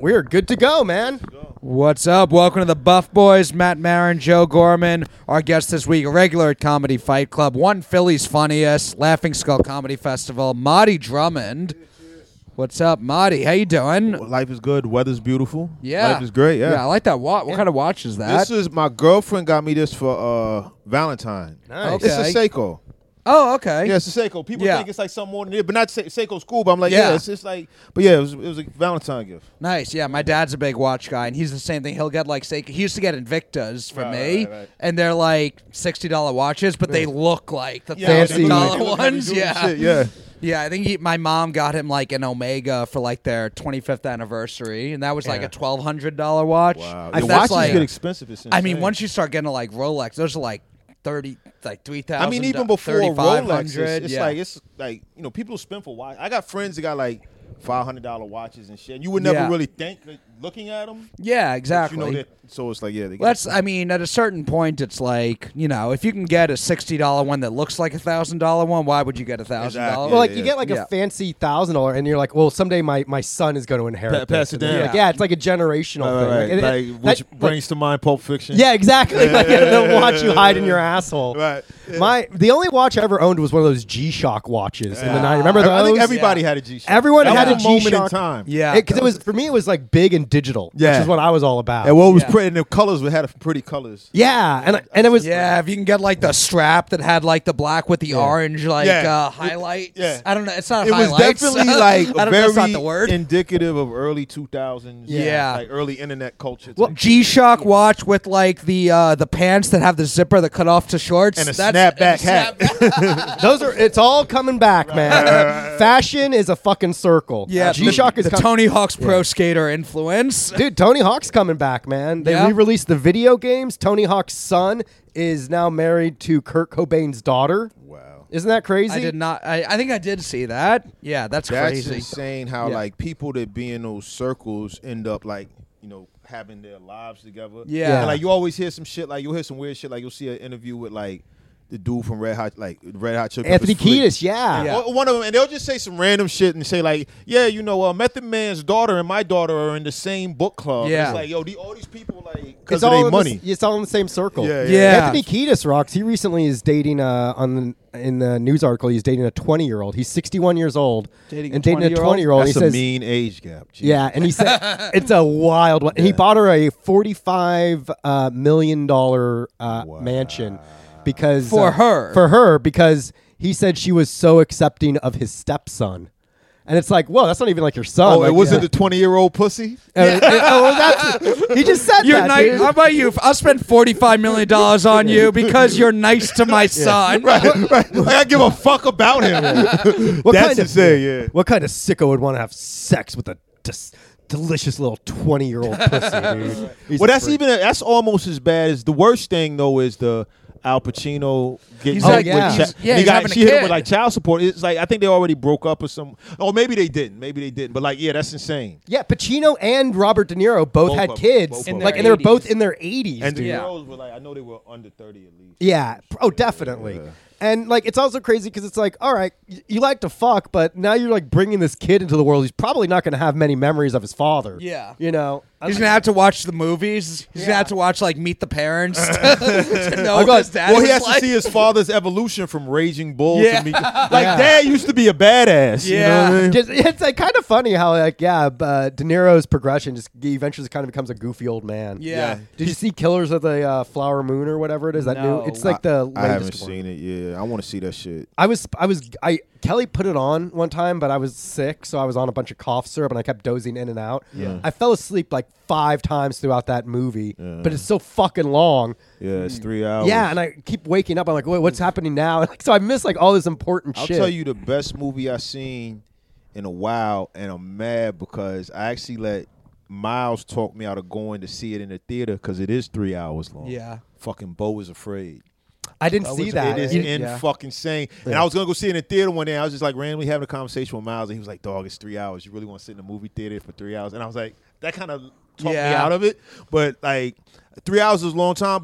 We're good to go, man. What's up? Welcome to the Buff Boys. Matt Marin, Joe Gorman. Our guest this week, a regular at Comedy Fight Club, one Philly's funniest, Laughing Skull Comedy Festival, Marty Drummond. What's up, Marty? How you doing? Life is good. Weather's beautiful. Yeah. Life is great, yeah. Yeah, I like that watch. What kind of watch is that? This is, my girlfriend got me this for Valentine. Nice. Okay. It's a Seiko. Oh, okay. Yeah, it's a Seiko. People Yeah. think it's like something more than it, but not Seiko's cool, but I'm like, Yeah. yeah, it's just like, but yeah, it was a Valentine gift. Nice. Yeah, my dad's a big watch guy, and he's the same thing. He'll get like, say, he used to get Invictas for me, right. and they're like $60 watches, but they look like the Fancy. $1,000 ones. Yeah. Shit, yeah. Yeah, I think my mom got him like an Omega for like their 25th anniversary, and that was like a $1,200 watch. Wow. If The that's watches like, get expensive. It's I mean, insane. once you start getting to like Rolex, those are like 3,000. I mean, even before Rolex, 3,500. it's like you know, people spend for watch. I got friends that got like $500 watches and shit. And you would never really think that looking at them. Yeah, exactly. You know that, so it's like, yeah. They That's. I mean, at a certain point, it's like, you know, if you can get a $60 one that looks like a $1,000 one, why would you get a $1,000? Exactly. Well, like Yeah, you get like yeah. a fancy $1,000, and you're like, well, someday my son is going to inherit Pass this. it And down. like, yeah, it's like a generational thing. Right, Like, right. Which that- brings to mind Pulp Fiction. yeah, exactly. Like, they'll watch you hide in your asshole. Right. Yeah. The only watch I ever owned was one of those G-Shock watches in the night. Remember those? I think everybody had a G-Shock. Everyone that had was a moment in G-Shock. time. Yeah, Because it was, for me, it was like big and digital, Yeah. which is what I was all about. And what was Yeah. pretty, and the colors we had pretty colors. Yeah, and it was Yeah, if you can get like the strap that had like the black with the orange like Yeah. highlights. Yeah. I don't know. It's not It was highlights. definitely like I don't know. That's not the very word. indicative of early 2000s. Yeah. Like early internet culture. Well, G-Shock watch with like the pants that have the zipper that cut off to shorts And a That's- snapback hat. those are. It's all coming back, man. Fashion is a fucking circle. Yeah, G-Shock is the coming. Tony Hawk's Pro Skater influence. Dude, Tony Hawk's coming back, man. They Yeah. re-released the video games. Tony Hawk's son is now married to Kurt Cobain's daughter. Wow. Isn't that crazy? I did not. I think I did see that. Yeah, that's That's crazy. insane how Yeah. like people that be in those circles end up like, you know, having their lives together. Yeah. And like you always hear some shit, like you'll hear some weird shit, like you'll see an interview with like the dude from Red Hot Chili Anthony Peppers, Flea. Kiedis, yeah. Yeah. Or one of them, and they'll just say some random shit and say like, yeah, you know, Method Man's daughter and my daughter are in the same book club. Yeah. It's like, yo, all these people like because It's of all their in money. it's all in the same circle. Yeah, Yeah. Anthony Kiedis rocks. He recently is dating in the news article. He's dating a 20-year-old. He's 61 years old Dating a and dating a 20-year-old? 20-year-old. That's He a says, mean age gap. Jeez. yeah, and he said it's a wild one. And he bought her a $45 million mansion because For her. For her, because he said she was so accepting of his stepson. And it's like, whoa, that's not even like your son. Oh, like, it wasn't the 20-year-old pussy? he just said You're that. nice. dude. How about you? I'll spend $45 million on you because you're nice to my son. Right. Like, I give a fuck about him. What That's kind of- insane, yeah. What kind of sicko would want to have sex with a delicious little 20-year-old pussy, dude? He's Well, that's a freak. that's almost as bad as the worst thing though is the Al Pacino getting He's hit like- with yeah. he's- yeah, and he's having a she hit him kid. with like child support. It's like I think they already broke up or some. Or maybe they didn't. But like, yeah, that's insane. Yeah, Pacino and Robert De Niro both had of them. kids, Both of like, them. and they were 80s. both in their 80s. And the dude. Yeah. girls were like, I know they were under 30 at least. Yeah. Oh, definitely. Yeah. And like, it's also crazy because it's like, all right, you like to fuck, but now you're like bringing this kid into the world. He's probably not going to have many memories of his father. Yeah. You know. He's gonna have to watch the movies. He's gonna have to watch like Meet the Parents to know I'm what his dad Well, he was has like. to see his father's evolution from Raging Bull Yeah. to me. Like, Dad used to be a badass. You know Yeah. what I mean? It's like kind of funny how like De Niro's progression just he eventually kind of becomes a goofy old man. Yeah. Did you see Killers of the Flower Moon or whatever it is? That No. new. It's like the latest I haven't one. seen it. Yeah, I want to see that shit. Kelly put it on one time, but I was sick, so I was on a bunch of cough syrup and I kept dozing in and out. Yeah. I fell asleep like 5 times throughout that movie, but it's so fucking long. Yeah, it's 3 hours. Yeah, and I keep waking up. I'm like, wait, what's happening now? And so I miss like all this important I'll shit. tell you the best movie I've seen in a while, and I'm mad because I actually let Miles talk me out of going to see it in the theater because it is 3 hours long. Yeah. Fucking Beau is Afraid. I didn't see that. It is Yeah. fucking insane. And I was gonna go see it in the theater one day. I was just like randomly having a conversation with Miles, and he was like, "Dog, it's 3 hours. You really want to sit in a movie theater for 3 hours?" And I was like, that kind of talked me Yeah. out of it. But like 3 hours is a long time. But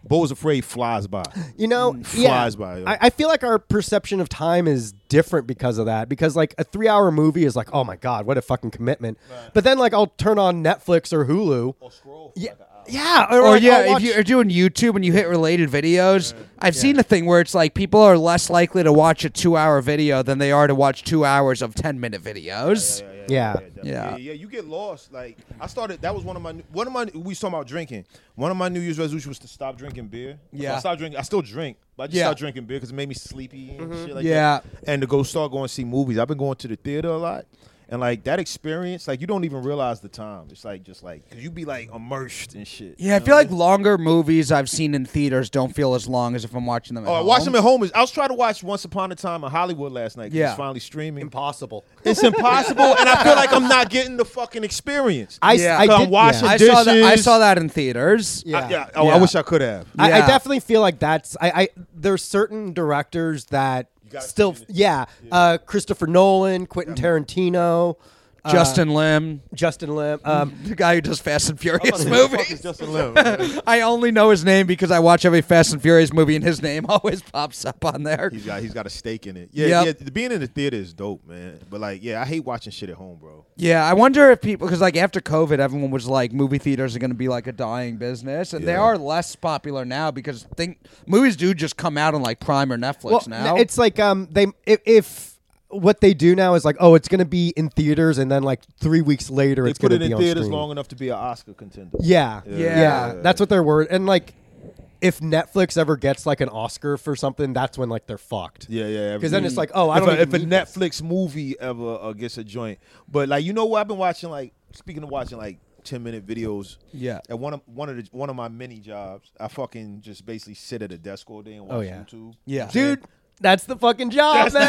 Beau is Afraid flies by. You know, Flies by. Yo. I feel like our perception of time is different because of that. Because like a 3-hour movie is like, oh my god, what a fucking commitment. Right. But then like I'll turn on Netflix or Hulu. Or scroll. Yeah. Like Yeah, Or like, I'll if watch- you're doing YouTube and you hit related videos, I've seen a thing where it's like people are less likely to watch a 2-hour video than they are to watch 2 hours of 10-minute videos. Yeah. Yeah, you get lost. Like I started. That was one of my. We was talking about drinking. One of my New Year's resolutions was to stop drinking beer. Yeah. So I stopped drinking. I still drink, but I just stopped drinking beer because it made me sleepy and shit like Yeah. that. And to start going to see movies. I've been going to the theater a lot. And like that experience, like you don't even realize the time. It's like just like cause you be like immersed and shit. Yeah, I feel like longer movies I've seen in theaters don't feel as long as if I'm watching them at home. Watching them at home I was trying to watch Once Upon a Time in Hollywood last night. Yeah. It's finally streaming. Impossible. It's impossible, and I feel like I'm not getting the fucking experience. I I'm did- washing I dishes. saw that in theaters. Yeah. I wish I could have. I Yeah. definitely feel like that's there's certain directors that gotta still see it. Christopher Nolan, Quentin Tarantino, Justin Lim, Justin Lim. the guy who does Fast and Furious Who the fuck movies. is Justin Lim? I only know his name because I watch every Fast and Furious movie and his name always pops up on there. He's got a stake in it. Yeah, Yep. yeah. Being in the theater is dope, man. But like, yeah, I hate watching shit at home, bro. Yeah, I wonder if people, because like after COVID, everyone was like, movie theaters are going to be like a dying business, and they Yeah. are less popular now because movies do just come out on like Prime or Netflix now. it's like if what they do now is like, oh, it's going to be in theaters, and then like 3 weeks later, They it's put going it to be in on theaters streaming. long enough to be an Oscar contender. Yeah. Yeah. That's what they're worried. And like, if Netflix ever gets like an Oscar for something, that's when like they're fucked. Yeah. Because then it's like, oh, I don't if a even need this. Netflix movie ever gets a joint, but like, you know what I've been watching? Like, speaking of watching like 10-minute videos. Yeah. At one of my many jobs, I fucking just basically sit at a desk all day and watch Oh, yeah. YouTube. Yeah. Dude, that's the fucking job, man.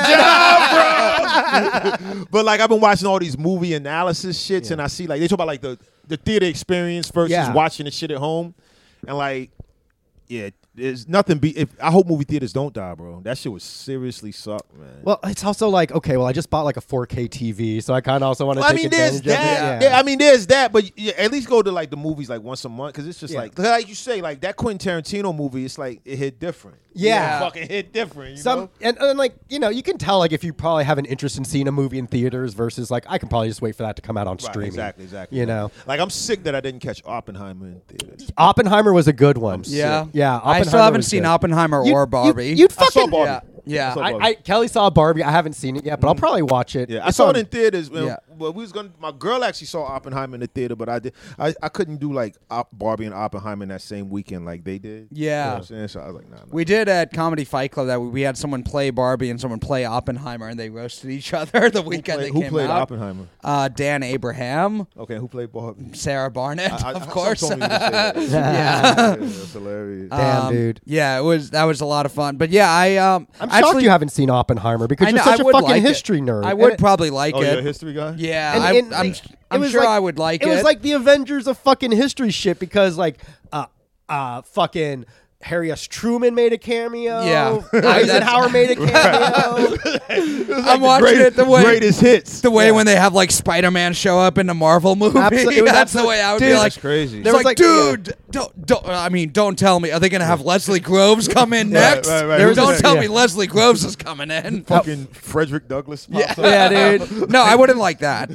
But like I've been watching all these movie analysis shits, and I see like they talk about like the theater experience versus watching the shit at home, and like, yeah, there's nothing. I hope movie theaters don't die, bro. That shit would seriously suck, man. Well, it's also like, okay, well, I just bought like a 4K TV, so I kind of also want to Well, I take mean, there's advantage of that. it. Yeah, I mean, there's that, but yeah, at least go to like the movies like once a month because it's just like you say, like that Quentin Tarantino movie. It's like it hit different. Yeah. It fucking hit different. You know? And like, you know, you can tell like if you probably have an interest in seeing a movie in theaters versus like I can probably just wait for that to come out on Right, streaming. exactly. You know, like I'm sick that I didn't catch Oppenheimer in theaters. Oppenheimer was a good one. Yeah. Yeah. I still Oppenheimer haven't was seen good. Oppenheimer You- or Barbie. You'd I saw fucking Barbie. Yeah. I saw Barbie. Kelly saw Barbie. I haven't seen it yet, but I'll probably watch it. Yeah, I It's saw on- it in theaters. Yeah. Well, we was gonna. My girl actually saw Oppenheimer in the theater, but I couldn't do like Barbie and Oppenheimer in that same weekend like they did. Yeah. You know what I'm saying? So I was like, nah. We did at Comedy Fight Club that we had someone play Barbie and someone play Oppenheimer, and they roasted each other the weekend they Who came played out. Oppenheimer? Dan Abraham, Okay, who played Barbie? Sarah Barnett, of Someone course. told me you were gonna say that. Yeah. That's hilarious. Damn, dude. Yeah, that was a lot of fun. But yeah, I'm shocked you haven't seen Oppenheimer because I you're know, such I a would fucking like it. history nerd. I would And probably like Oh, you're a it. history guy? Yeah, And I'm was sure like- I would like it. It was like the Avengers of fucking history shit because like fucking Harry S. Truman made a cameo. Yeah. Eisenhower made a cameo. I'm watching it the way Greatest hits. the way when they have like Spider-Man show up in a Marvel movie. Absolutely. It was That's the way I would dude, be like. That's crazy. It's There was like, like- dude, don't tell me. Are they gonna have Leslie Groves come in next? right. There was Don't this- tell yeah. me Leslie Groves is coming in. Fucking Frederick Douglass. pops up. Yeah, dude. No, I wouldn't like that.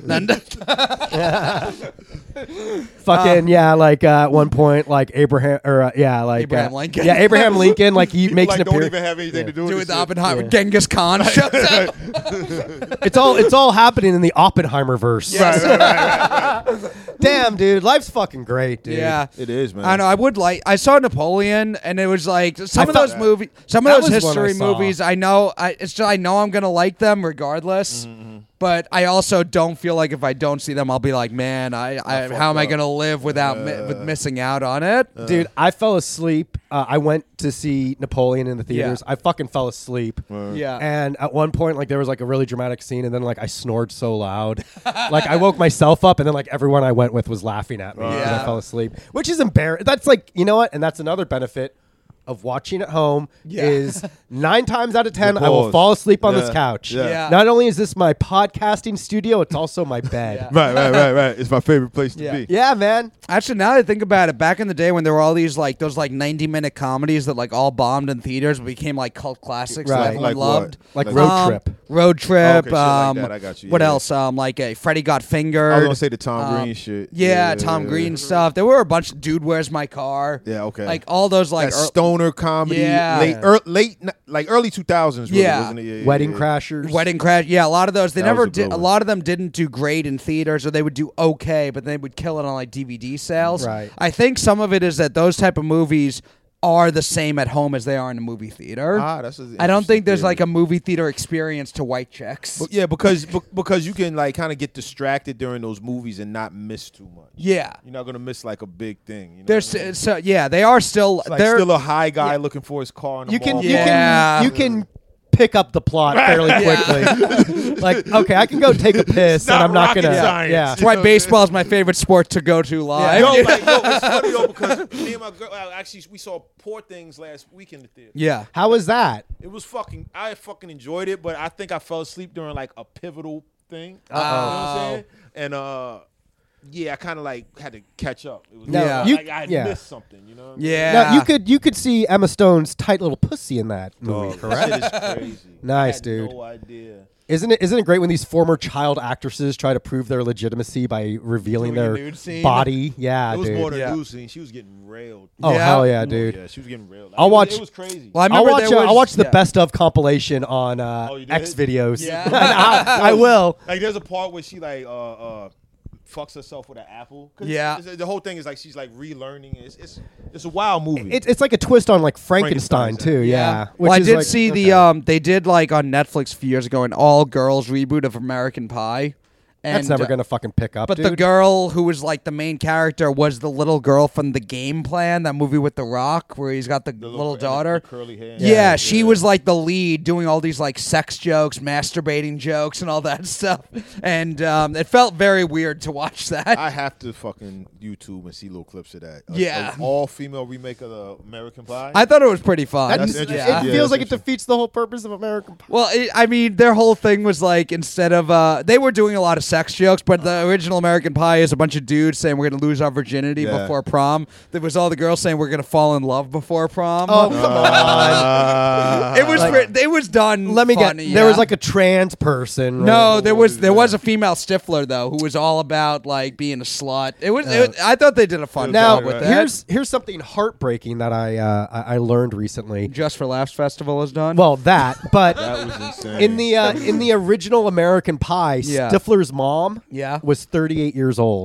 Fucking like at one point like Abraham or Abraham Lincoln. Yeah, Abraham Lincoln like he People makes like an don't appearance. even have anything to do Do with with this shit. Oppenheimer. Genghis Khan shows up. It's all happening in the Oppenheimer verse. Damn, dude, life's fucking great, dude. Yeah. It is, man. I know. I saw Napoleon, and it was like some of thought- those movies, some That of those was one I history saw. movies. I know. I know I'm gonna like them regardless. But I also don't feel like if I don't see them, I'll be like, man, how am I gonna live without with missing out on it? Dude, I fell asleep. I went to see Napoleon in the theaters. Yeah. I fucking fell asleep. Yeah. And at one point, like there was like a really dramatic scene, and then like I snored so loud, like I woke myself up, and then like everyone I went with was laughing at me because Yeah. I fell asleep, which is embarrassing. That's like, you know what? And that's another benefit of watching at home Yeah. is 9 times out of 10, I will pause. fall asleep on this Yeah. couch. Yeah. Not only is this my podcasting studio, it's also my bed. Right. It's my favorite place to be. Yeah, man. Actually, now that I think about it, back in the day when there were all these like those like 90-minute comedies that like all bombed in theaters but became like cult classics that Right. everyone Like what? loved. Like Like- Road Trip. Road Trip. Okay, shit like that. I got you. What Yeah. else? Like Freddie Got Fingered. I was gonna say the Tom Green shit. Yeah, Tom Green stuff. There were a bunch of Dude, Where's My Car? Yeah, okay. Like all those like That stoner comedy. Yeah. Late, like early 2000s. Really, Yeah. wasn't it? Wedding Crashers. Wedding Crash. Yeah, a lot of those. They That never was a did. good A one. lot of them didn't do great in theaters, or they would do okay, but they would kill it on like DVD sales. Right. I think some of it is that those type of movies are the same at home as they are in a movie theater. That's I don't think there's like a movie theater experience to white chicks. But yeah, because you can like kind of get distracted during those movies and not miss too much. Yeah. You're not gonna miss like a big thing. You know There's what I mean? so yeah, they are still It's like they're still a high guy looking for his car. In the You can mall. Yeah. you can pick up the plot fairly quickly. Like, okay, I can go take a piss not and I'm not rocket gonna science. yeah. That's why baseball is my favorite sport to go to live. Yo, it's funny though because me and my girl actually we saw Poor Things last week in the theater. Yeah. How was that? It was I fucking enjoyed it, but I think I fell asleep during like a pivotal thing. You know what I'm saying? And yeah, I kind of like had to catch up. It was Yeah. like I Yeah. missed something, you know? What I mean? Yeah. Now you could see Emma Stone's tight little pussy in that movie, Dog, correct? that shit is crazy. Nice, I had dude. No idea. Isn't it great when these former child actresses try to prove their legitimacy by revealing Doing a their nude scene? body? Yeah, It was dude. more than Yeah. news scene. She was getting railed. Oh Yeah. hell yeah, Oh, dude! yeah, she was getting railed. I'll watch- It was crazy. Well, I I'll remember watch. there was, I'll watch the yeah. best of compilation on you did? X videos. Yeah. I will. Like there's a part where she like fucks herself with an apple. 'Cause Yeah. the whole thing is like she's like relearning. It's a wild movie. It's like a twist on like Frankenstein Frankenstein, too. Yeah. Well, Which I is did like, see okay. the they did like on Netflix a few years ago an all girls reboot of American Pie. And, That's never gonna fucking pick up. But dude. the girl who was like the main character was the little girl from The Game Plan, that movie with The Rock, where he's got the little daughter. the curly hair. Yeah, she was like the lead, doing all these like sex jokes, masturbating jokes, and all that stuff. And it felt very weird to watch that. I have to fucking YouTube and see little clips of that. Yeah. All female remake of the American Pie. I thought it was pretty fun. That's it interesting. Yeah. Yeah, feels that's like it defeats the whole purpose of American Pie. Well, I mean, their whole thing was like instead of they were doing a lot of sex jokes, but the original American Pie is a bunch of dudes saying we're going to lose our virginity Yeah. before prom. There was all the girls saying we're going to fall in love before prom. Oh come on! It was it was done. Let me funny, get. There was yeah. like a trans person. No, right? there was a female Stifler though who was all about like being a slut. I thought they did a fun Now job with that. here's something heartbreaking that I learned recently. Just for Laughs Festival is done. Well, but That was insane. in the original American Pie, Yeah. Stifler's mom Yeah. was 38 years old.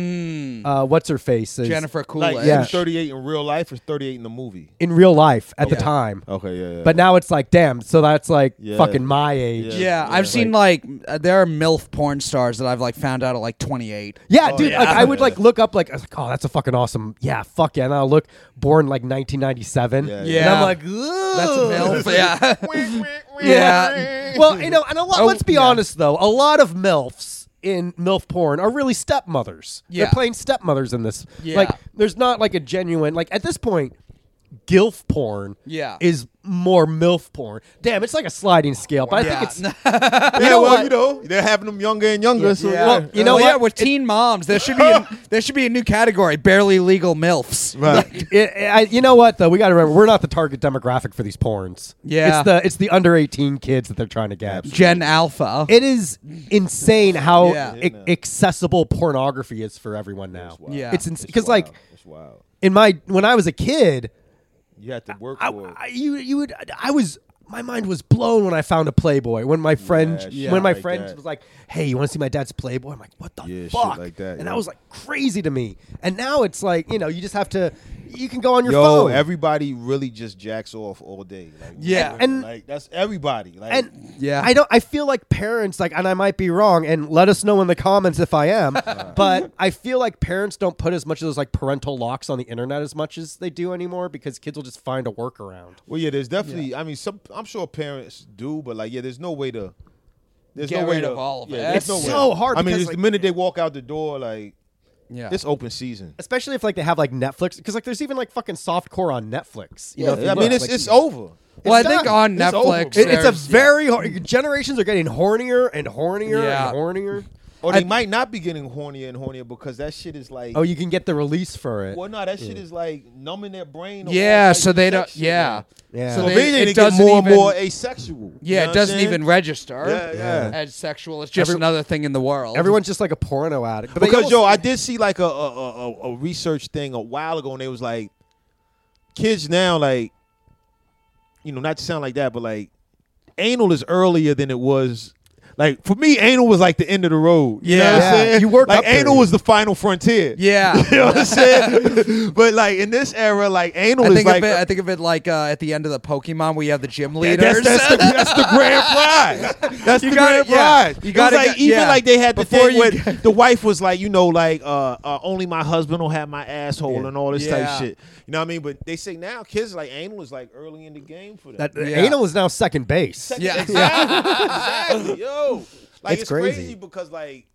What's her face? Is Jennifer like Coolidge. Yeah. 38 in real life or 38 in the movie. in real life at the Okay. time. Okay, yeah. But now it's like, damn. So that's like Yeah. fucking my age. Yeah, I've seen like there are MILF porn stars that I've like found out at like 28. Yeah, Oh, dude. yeah. Like I would like look up like I was like, oh, that's a fucking awesome. Yeah, fuck yeah. And I'll look born like 1997. Yeah, And yeah. I'm like, That's a ugh. MILF. Yeah. Yeah. Well, you know, and Oh, let's be yeah. honest though, a lot of MILFs in MILF porn are really stepmothers. Yeah. They're playing stepmothers in this. Yeah. Like, there's not like a genuine like at this point, GILF porn Yeah. is more MILF porn. Damn, it's like a sliding scale, but Yeah. I think it's Yeah, know well, what? you know, they're having them younger and younger. Yeah. So Yeah. Well, you know Well, yeah, what? with teen moms, there should be a new category: barely legal milfs. right. you know what though? We got to remember we're not the target demographic for these porns. Yeah. it's the under 18 kids that they're trying to get. Gen Alpha. It is insane how Yeah. accessible pornography is for everyone now. Yeah. It's because like it's wild. when I was a kid, You had to work I, for it. I- you would I was my mind was blown when I found a Playboy. When my friend shit when my like friend that. was like, "Hey, you want to see my dad's Playboy?" I'm like, "What the Yeah, shit fuck?" like that, and yeah. that was like crazy to me. And now it's like you just have to. You can go on your Yo, phone. everybody really just jacks off all day. Like, Yeah. And- like that's everybody. Like, And Yeah. I feel like parents and I might be wrong, and let us know in the comments if I am. But I feel like parents don't put as much of those like parental locks on the internet as much as they do anymore because kids will just find a workaround. well, yeah, there's definitely. I mean, I'm sure parents do, but like, yeah, there's no way to. There's Get no way rid to of all of it. there's It's no way. so hard I mean, because, it's like- the minute they walk out the door, like. Yeah. It's open season. Especially if like they have like Netflix, because like there's even like fucking softcore on Netflix. You know, if you I mean, look, it's like, over. Well, I It's think done. on It's over. Netflix, it's a there's- very generations are getting hornier and hornier Yeah. and hornier. Or they might not be getting hornier and hornier because that shit is like. Oh, you can get the release for it. Well, no, that shit is like numbing their brain. to Yeah, all so types they of don't. sex shit, Yeah. man. Yeah. So So they, they it get doesn't more even, and more asexual. Yeah, You know it doesn't what I'm even saying? register Yeah. as sexual. It's just Every- another thing in the world. Everyone's just like a porno addict. But they Because almost- I did see like a research thing a while ago, and it was like kids now, like, not to sound like that, but like anal is earlier than it was. Like for me, anal was like the end of the road. You know what I'm Yeah. saying? You worked like up there. anal was the final frontier. Yeah. You know what I'm saying? But like in this era, like anal is like I think of it like at the end of the Pokemon where you have the gym Yeah, leaders. that's the grand prize. That's You the gotta- grand yeah. prize. You It was gotta like get- even yeah. like they had the Before thing you where get- the wife was like, only my husband will have my asshole and all this Yeah. type shit. You know what I mean? But they say now kids like anal is like early in the game for them. that Yeah. anal is now second base. Yeah. Exactly. Yo. Like It's it's crazy. crazy. Because like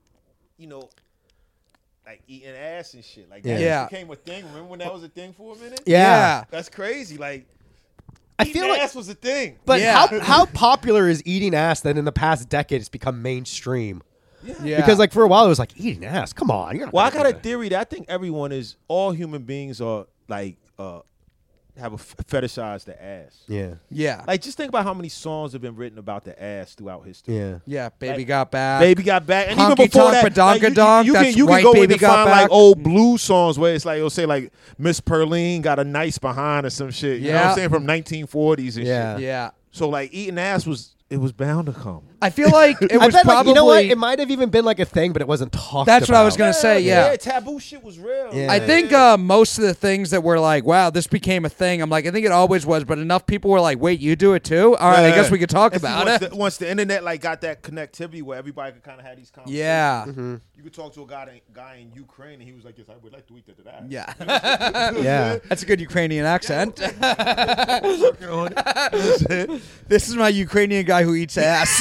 like eating ass and shit. Like Yeah. that Yeah. became a thing. Remember when that was a thing for a minute? Yeah. That's crazy. Like I eating feel like- ass was a thing. But Yeah. how popular is eating ass that in the past decade it's become mainstream? Yeah. Because like for a while it was like eating ass. Come on, you're not Well, I gonna got a do that. theory that I think all human beings are like have a fetishize the ass. Yeah, Yeah. Like just think about how many songs have been written about the ass throughout history. yeah. Yeah. Baby like, got back. Baby got back, and even Honky before tonk, that, like, badonkadonk, you that's can white go in baby and got find back. like old blues songs where it's like it'll say like Miss Perline got a nice behind or some shit. You know what Yeah. I'm saying, from 1940s and Yeah. shit. Yeah. So like eating ass was bound to come. I feel like it I was bet, probably. like, you know what? It might have even been like a thing, but it wasn't talked That's what I was about. gonna say. Yeah. taboo shit was real. Yeah. I think most of the things that were like, wow, this became a thing. I'm like, I think it always was, but enough people were like, wait, you do it too? All right, I guess we could talk And see, about it. Once the internet like got that connectivity where everybody could kind of have these conversations. Yeah. You could talk to a guy in Ukraine and he was like, "Yes, I would like to eat that." Yeah. Yeah. That's a good Ukrainian accent. This is my Ukrainian guy who eats ass.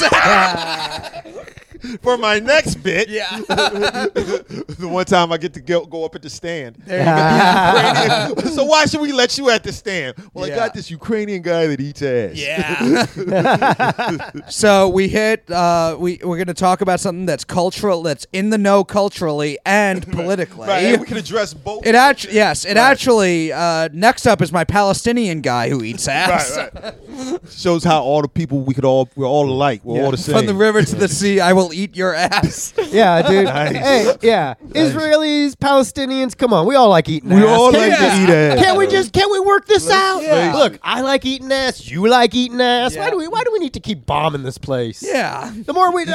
For my next bit, Yeah. the one time I get to go up at the stand. There you go. Ukrainian. So why should we let you at the stand? Well, I Yeah. got this Ukrainian guy that eats ass. Yeah. So we hit. We're going to talk about something that's cultural, that's in the know culturally and politically. Right, and we can address both. It actually, yes. It actually. Next up is my Palestinian guy who eats ass. Right. Shows how all the people we're all alike. We're all the same. From the river to the sea, I will eat your ass. Yeah, dude. Nice. Hey, yeah. Israelis, Palestinians, come on. We all like eating We ass. all Can like we- to eat ass. Can't we work this out? Yeah. Look, I like eating ass. You like eating ass. Yeah. Why do we need to keep bombing this place? Yeah. The more we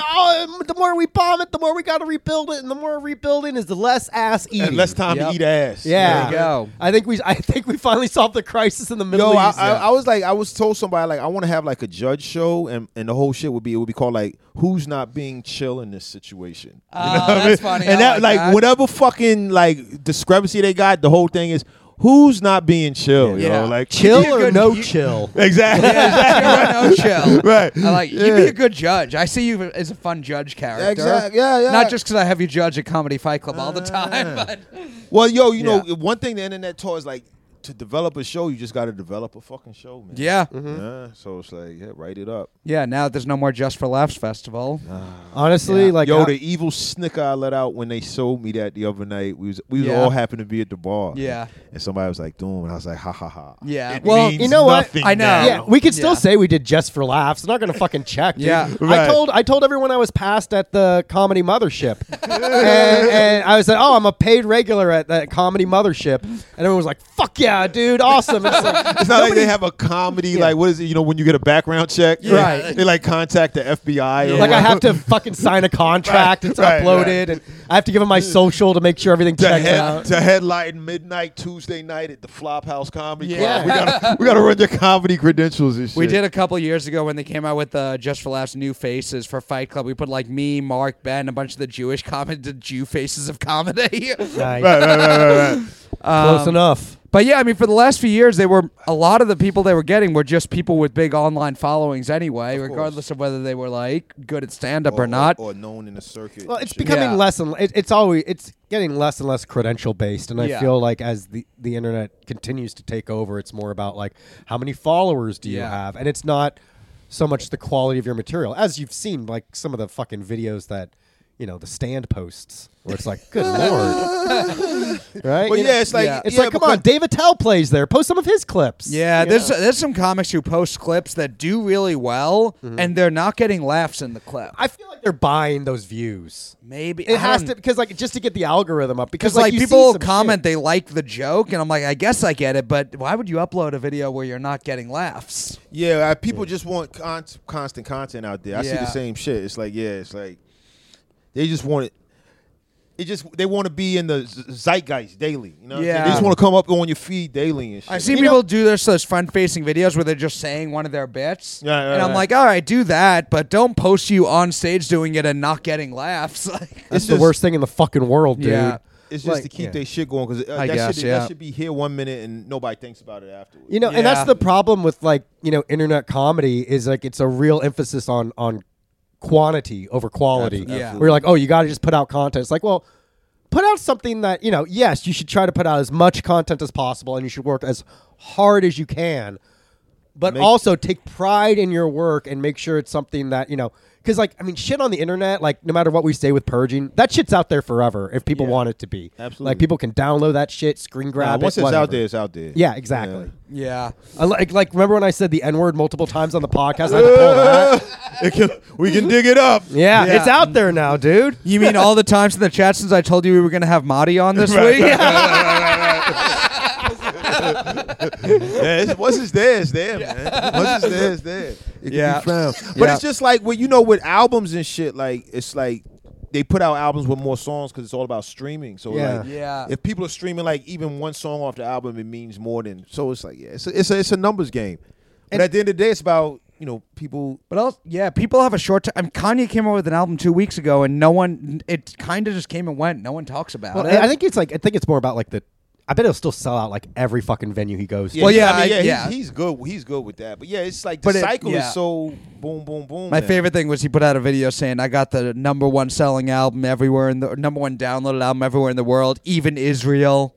bomb it, the more we got to rebuild it, and the more rebuilding is the less ass eating. And less time Yep. to eat ass. Yeah. There you go. I think we finally solved the crisis in the Middle Yo, East. I was told somebody like I want to have like a judge show, and the whole shit would be called like who's not being chill in this situation. You know what I that's mean? funny. And I that like that. whatever fucking like discrepancy they got, the whole thing is who's not being chill. Yeah. Yo, like chill You be a or good- no you- chill? exactly. No chill. Right. I like you. Yeah. Be a good judge. I see you as a fun judge character. Exactly. Yeah. Not just because I have you judge at Comedy Fight Club all the time, but Well, yo, you know, Yeah. one thing the internet taught is like to develop a show, you just got to develop a fucking show, man. yeah, Yeah. So it's like, write it up. yeah. Now there's no more Just for Laughs festival. Honestly, Yeah. like Yo, the evil snicker I let out when they showed me that the other night. We was Yeah. all happened to be at the bar. Yeah. And somebody was like, "Doom," and I was like, "Ha ha ha." Yeah. It Well, means you know what? nothing I know. now. yeah, we could still Yeah. say we did just for laughs. They're not gonna fucking check. Dude. Yeah. Right. I told everyone I was passed at the Comedy Mothership, and I was like, oh, I'm a paid regular at that Comedy Mothership, and everyone was like, fuck yeah, dude, awesome. It's like, It's not like they have a comedy like what is it? You know, when you get a background check, Right. They like contact the FBI. Or like I whatever. have to fucking sign a contract. Right, It's right, uploaded, and I have to give them my social to make sure everything checks out. to headlight midnight Tuesday night at the Flophouse Comedy Yeah. Club. We gotta run your comedy credentials and shit. We did a couple years ago when they came out with Just for Laughs new faces for Fight Club. We put like me, Mark, Ben, a bunch of the Jewish comedy, the Jew faces of comedy. Nice. Right. Close enough. But yeah, I mean, for the last few years, a lot of the people they were getting were just people with big online followings anyway, regardless of whether they were like good at stand up or not, or known in the circuit. Well, it's becoming less and it's getting less and less credential based, and I feel like as the internet continues to take over, it's more about like how many followers do you have, and it's not so much the quality of your material, as you've seen like some of the fucking videos that. The stand posts where it's like, good lord, right? Well, it's like it's like, come on, Dave Attell plays there. Post some of his clips. Yeah, there's some comics who post clips that do really well, and they're not getting laughs in the clip. I feel like they're buying those views. Maybe it has to because like just to get the algorithm up. Because like you people comment they like the joke, and I'm like, I guess I get it, but why would you upload a video where you're not getting laughs? Yeah, people just want constant content out there. I see the same shit. It's like they just want it. They want to be in the zeitgeist daily. You know, they just want to come up on your feed daily and shit. I've seen people do those front-facing videos where they're just saying one of their bits, and I'm like, all right, do that, but don't post you on stage doing it and not getting laughs. That's the worst thing in the fucking world, dude. Yeah. It's just to keep their shit going because that should be here 1 minute and nobody thinks about it afterwards. And that's the problem with like internet comedy is like it's a real emphasis on quantity over quality. Yeah. We're like, oh, you got to just put out content. It's like, well, put out something that, yes, you should try to put out as much content as possible and you should work as hard as you can, but also take pride in your work and make sure it's something that, because like, I mean, shit on the internet, like no matter what we say with purging, that shit's out there forever if people want it to be. Absolutely. Like people can download that shit, screen grab it. Once it's out there, it's out there. Yeah, exactly. Yeah. Like remember when I said the N-word multiple times on the podcast? I had to pull that. We can dig it up. Yeah, it's out there now, dude. You mean all the times in the chat since I told you we were going to have Marty on this week? Once it's there, it's there, man. Once it's there, it's there. It can be found. But it's just like with albums and shit, like it's like they put out albums with more songs because it's all about streaming. So if people are streaming like even one song off the album, it means more than. So it's like it's a numbers game. But at the end of the day, it's about people. But also, people have a short time. Kanye came out with an album 2 weeks ago, and it kind of just came and went. No one talks about it. I think it's more about like I bet he'll still sell out like every fucking venue he goes to. He's good. He's good with that. But it's like the cycle is so boom, boom, boom. My favorite thing was he put out a video saying, "I got the #1 selling album everywhere in the #1 downloaded album everywhere in the world, even Israel."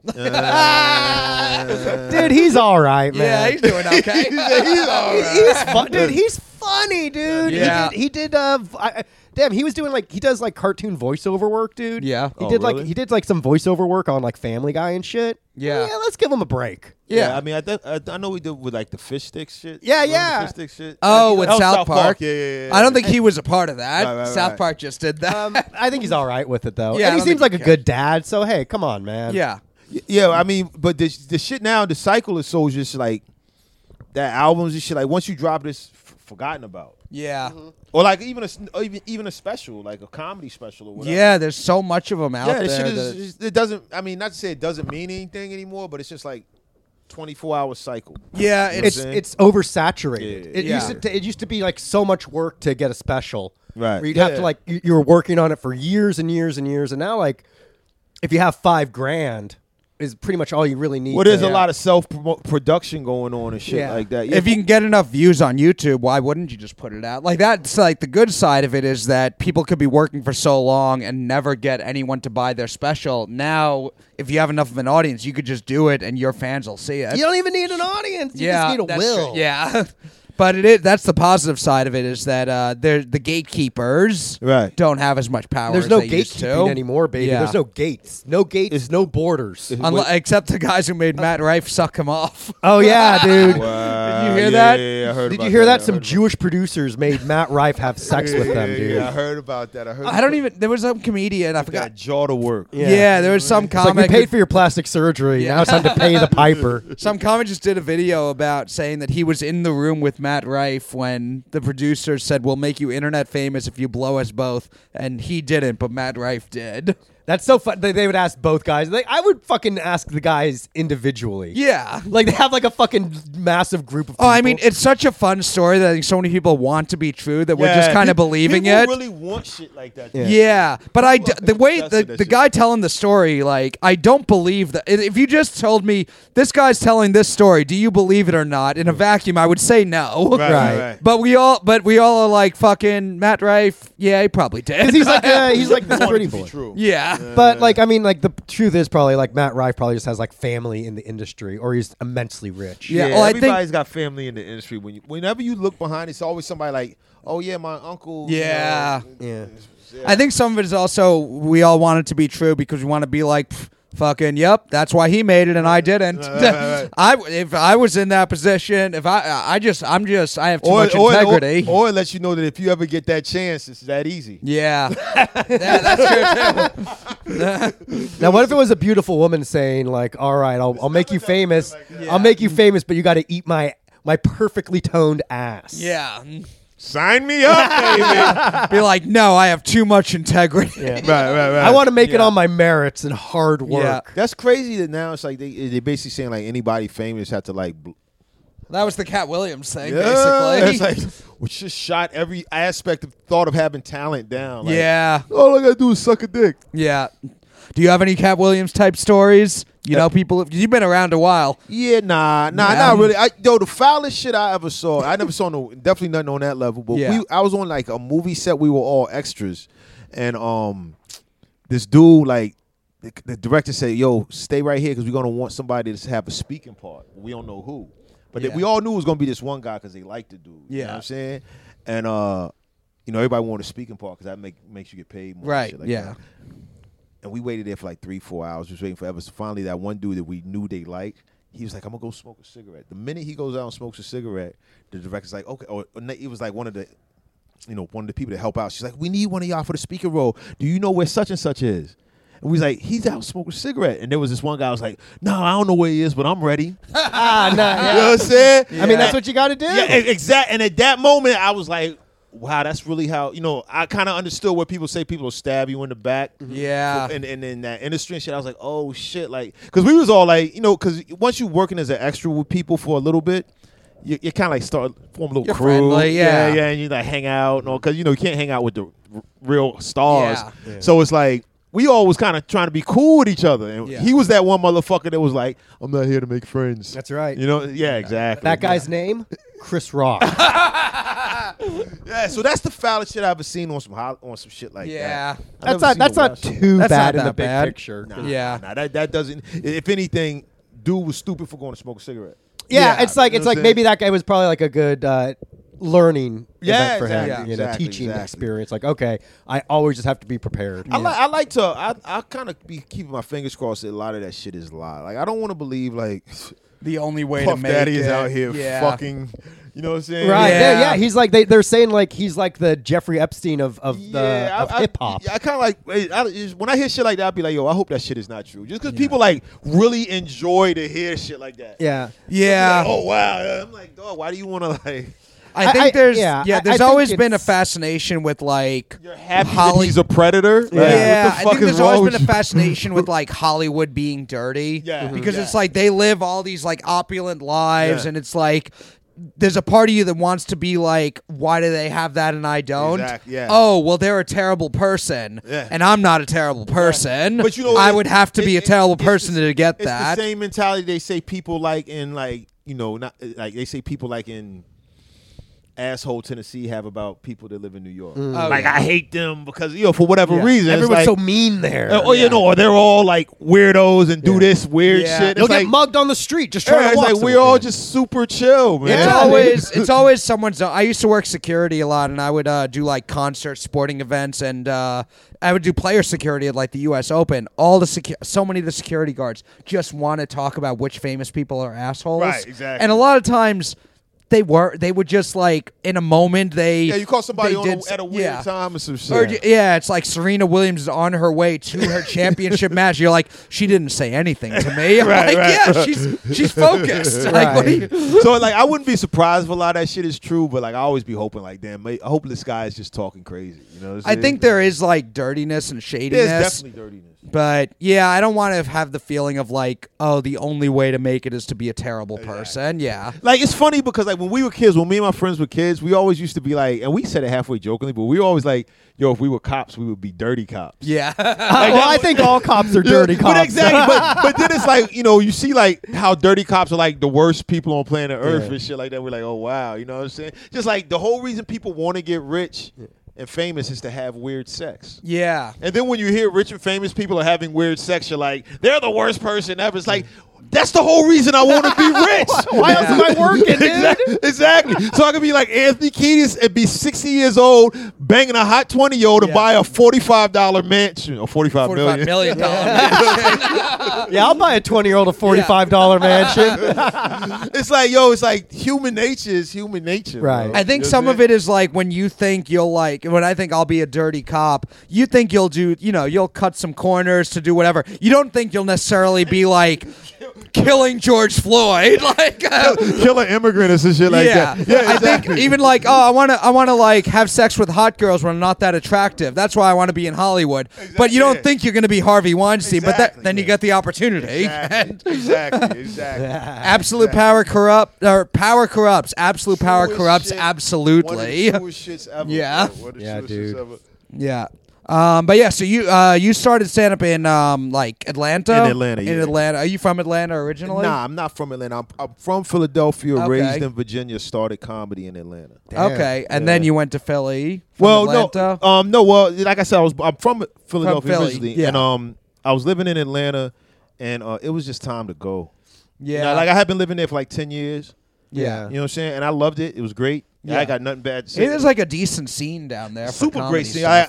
Dude, he's all right, man. Yeah, he's doing okay. He's all right. Dude, he's funny, dude. Yeah. He did damn, he was doing he does like cartoon voiceover work, dude. Yeah. He did like some voiceover work on like Family Guy and shit. Yeah. Let's give him a break. Yeah, I mean, I know we did with like the fish stick shit. Yeah. The fish stick shit. Oh, with South Park. Yeah. I don't think he was a part of that. Right. South Park just did that. I think he's all right with it though. Yeah, and he seems like a good dad. So hey, come on, man. Yeah. Yeah, I mean, but the shit now, the cycle is so just like that albums and shit. Like once you drop this, forgotten about. Yeah. Mm-hmm. Or like even a special, like a comedy special or whatever. Yeah, there's so much of them out there. It doesn't. I mean, not to say it doesn't mean anything anymore, but it's just like 24-hour cycle. Yeah, it's oversaturated. Yeah. It used to be like so much work to get a special. Right. Where you'd have to like you were working on it for years and years and years, and now like if you have $5,000 is pretty much all you really need. Well, there's a lot of self-production going on and shit like that. Yeah. If you can get enough views on YouTube, why wouldn't you just put it out? Like that's like the good side of it is that people could be working for so long and never get anyone to buy their special. Now, if you have enough of an audience, you could just do it and your fans will see it. You don't even need an audience. You just need a will. True. Yeah. But that's the positive side of it is that the gatekeepers don't have as much power. There's as no they used to. gatekeeping anymore, baby. Yeah. There's no gates. No gates, no borders. Except the guys who made Matt Rife suck him off. Oh, yeah, dude. Wow. Did you hear that? Yeah, I heard Did about you hear that? I Some heard Jewish producers made Matt Rife have sex with them, dude. Yeah, I heard about that. There was some comedian, I forgot. Jaw to work. Yeah, there was some It's like, comic. we paid for your plastic surgery. Now it's time to pay the piper. Some comic just did a video about saying that he was in the room with Matt Rife when the producers said, "We'll make you internet famous if you blow us both," and he didn't, but Matt Rife did. That's so fun. They would ask both guys. Like, I would fucking ask the guys individually. Yeah. Like, they have like a fucking massive group of people. Oh, I mean, it's such a fun story that I think so many people want to be true that we're just kind of believing people it. really want shit like that. Yeah, but the way That's the shit. guy telling the story, like, I don't believe that. If you just told me this guy's telling this story, do you believe it or not? In a vacuum, I would say no. Right. But we all are like fucking Matt Rife. Yeah, he probably did. he's like this Want pretty it to be boy. true. yeah. But like, I mean, like the truth is probably like Matt Rife probably just has like family in the industry, or he's immensely rich. Yeah, Yeah, well, I think- everybody's got family in the industry. Whenever you look behind, it's always somebody like, oh yeah, my uncle. Yeah. Yeah. I think some of it is also we all want it to be true because we want to be like, fucking, yep, that's why he made it and I didn't. Right. If I was in that position, if I have too much integrity. Or it lets you know that if you ever get that chance, it's that easy. Yeah. Yeah, that's true too. Now, what if it was a beautiful woman saying like, "All right, I'll make you famous. I'll make you famous, but you got to eat my perfectly toned ass." Yeah. Sign me up, baby. Be like, no, I have too much integrity. Yeah. right. I want to make it on my merits and hard work. Yeah. That's crazy that now it's like they basically saying like anybody famous had to like. That was the Cat Williams thing, Yeah, basically. it's like we just shot every aspect of thought of having talent down. Like, Yeah. all I gotta do is suck a dick. Yeah. Do you have any Cat Williams type stories? You know, people, you've been around a while. Yeah, nah, not really. The foulest shit I ever saw, I never saw definitely nothing on that level. But Yeah. I was on like a movie set. We were all extras, and this dude like the director said, "Yo, stay right here because we're gonna want somebody to have a speaking part. We don't know who, but Yeah. we all knew it was gonna be this one guy because they liked the dude. You know Yeah. what I'm saying? And everybody wanted a speaking part because that makes you get paid more. and Right, shit like yeah. that. And we waited there for like 3-4 hours, just waiting forever. So finally, that one dude that we knew they liked, he was like, "I'm gonna go smoke a cigarette." The minute he goes out and smokes a cigarette, the director's like, "Okay." Or it was like one of the people to help out. She's like, "We need one of y'all for the speaker role. Do you know where such and such is?" And we was like, "He's out smoking a cigarette." And there was this one guy who was like, "No, I don't know where he is, but I'm ready." No, You know what I'm saying? I mean, that's what you got to do. Yeah, exactly. And at that moment, I was like, wow, that's really how, I kind of understood what people say. People will stab you in the back. Yeah. And in that industry and shit, I was like, oh, shit. Like, because we was all like, because once you working as an extra with people for a little bit, you kind of like start form a little You're crew. friendly, yeah. Yeah, and you like hang out. Because, you can't hang out with the real stars. Yeah. So it's like, we all was kind of trying to be cool with each other. And Yeah. he was that one motherfucker that was like, I'm not here to make friends. That's right. Yeah, exactly. That guy's name, Chris Rock. Yeah, so that's the foulest shit I've ever seen on some shit like Yeah. that. That's not too That's bad not in the that big bad. picture. Yeah. That doesn't. If anything, dude was stupid for going to smoke a cigarette. Yeah, Yeah, it's like you know what I'm maybe that guy was probably like a good learning Yeah, event for him. exactly, Teaching exactly. experience. Like, okay, I always just have to be prepared. I kind of be keeping my fingers crossed that a lot of that shit is lie. Like I don't want to believe like The only way Puff to make Daddy it. is out here Yeah. fucking. You know what I'm saying? Right? Yeah. Yeah. He's like they're saying like he's like the Jeffrey Epstein of hip hop. I kind of like when I hear shit like that, I be like, yo, I hope that shit is not true. Just because people like really enjoy to hear shit like that. Yeah. Yeah. Like, oh wow. I'm like, dog, why do you want to like? I think there's I there's think always been a it's- fascination with like You're happy that Holly- he's a predator? Like, Yeah, what the I fuck think is there's wrong always with been a you? fascination with like Hollywood being dirty. Yeah. Because Yeah. it's like they live all these like opulent lives, Yeah. and it's like there's a part of you that wants to be like, why do they have that and I don't? Exactly, yeah. Oh, well, they're a terrible person, Yeah. and I'm not a terrible person. But you know, I would have to be a terrible it's person to get it's that. the same mentality they say people like in like not like they say people like in asshole Tennessee have about people that live in New York. Oh, Like yeah. I hate them because for whatever Yeah. reason it's Everyone's like, so mean there. or they're all like weirdos and do this weird Yeah. shit. They'll It's get like, mugged on the street just yeah, trying to it's walk. like we're somewhere. all just super chill, man. It's always someone's. I used to work security a lot, and I would do like concerts, sporting events, and I would do player security at like the U.S. Open. So many of the security guards just want to talk about which famous people are assholes, Right, exactly. And a lot of times they would just like in a moment Yeah, you call somebody they at a weird yeah. time or some Or, shit. yeah, it's like Serena Williams is on her way to her championship match. You're like, she didn't say anything to me. I'm Right, like, right. yeah, she's focused. Like, what do you? So like I wouldn't be surprised if a lot of that shit is true, but like I always be hoping like, damn, I hope this guy is just talking crazy. You know what I'm I saying? think there is like dirtiness and shadiness. There's definitely dirtiness. But yeah, I don't want to have the feeling of like, oh, the only way to make it is to be a terrible person. Yeah. Like, it's funny because like when we were kids, when me and my friends were kids, we always used to be like, and we said it halfway jokingly, but we were always like, yo, if we were cops, we would be dirty cops. Yeah. Well, I think all cops are dirty cops. But exactly. but then it's like, you see like how dirty cops are like the worst people on planet Earth and shit like that. We're like, oh wow, you know what I'm saying? Just like the whole reason people want to get rich and famous is to have weird sex. Yeah. And then when you hear rich and famous people are having weird sex, you're like, they're the worst person ever. It's like, that's the whole reason I want to be rich. Why else am I working, dude? Exactly. So I could be like Anthony Kiedis and be 60 years old, banging a hot 20-year-old to buy a $45 mansion or $45 million. $45 million mansion. Yeah, I'll buy a 20-year-old a $45 mansion. It's like, yo, it's like human nature is human nature. Right. Bro. I think some of it is like when you think you'll like, when I think I'll be a dirty cop, you think you'll do, you'll cut some corners to do whatever. You don't think you'll necessarily be like killing George Floyd, like kill an immigrant or some shit like that. Yeah, exactly. I think even like, I want to like have sex with hot girls when I'm not that attractive. That's why I want to be in Hollywood. Exactly. But you don't think you're going to be Harvey Weinstein, but then you get the opportunity. Exactly. Absolute power corrupts. Absolute power corrupts. Absolutely. One of the truest shits ever. Yeah. Yeah, dude. Yeah. But yeah, so you started stand up in like Atlanta? In Atlanta, yeah. In Atlanta. Are you from Atlanta originally? Nah, I'm not from Atlanta. I'm from Philadelphia, Okay. raised in Virginia, started comedy in Atlanta. Damn. Okay, and then you went to Philly. From Well, Atlanta? no, well, like I said, I'm from Philadelphia Philly, originally, yeah. and I was living in Atlanta, and it was just time to go. Yeah. Like I had been living there for like 10 years. Yeah. You know what I'm saying? And I loved it. It was great. Yeah. I got nothing bad to say. It is like a decent scene down there. For super comedy great scene. stuff,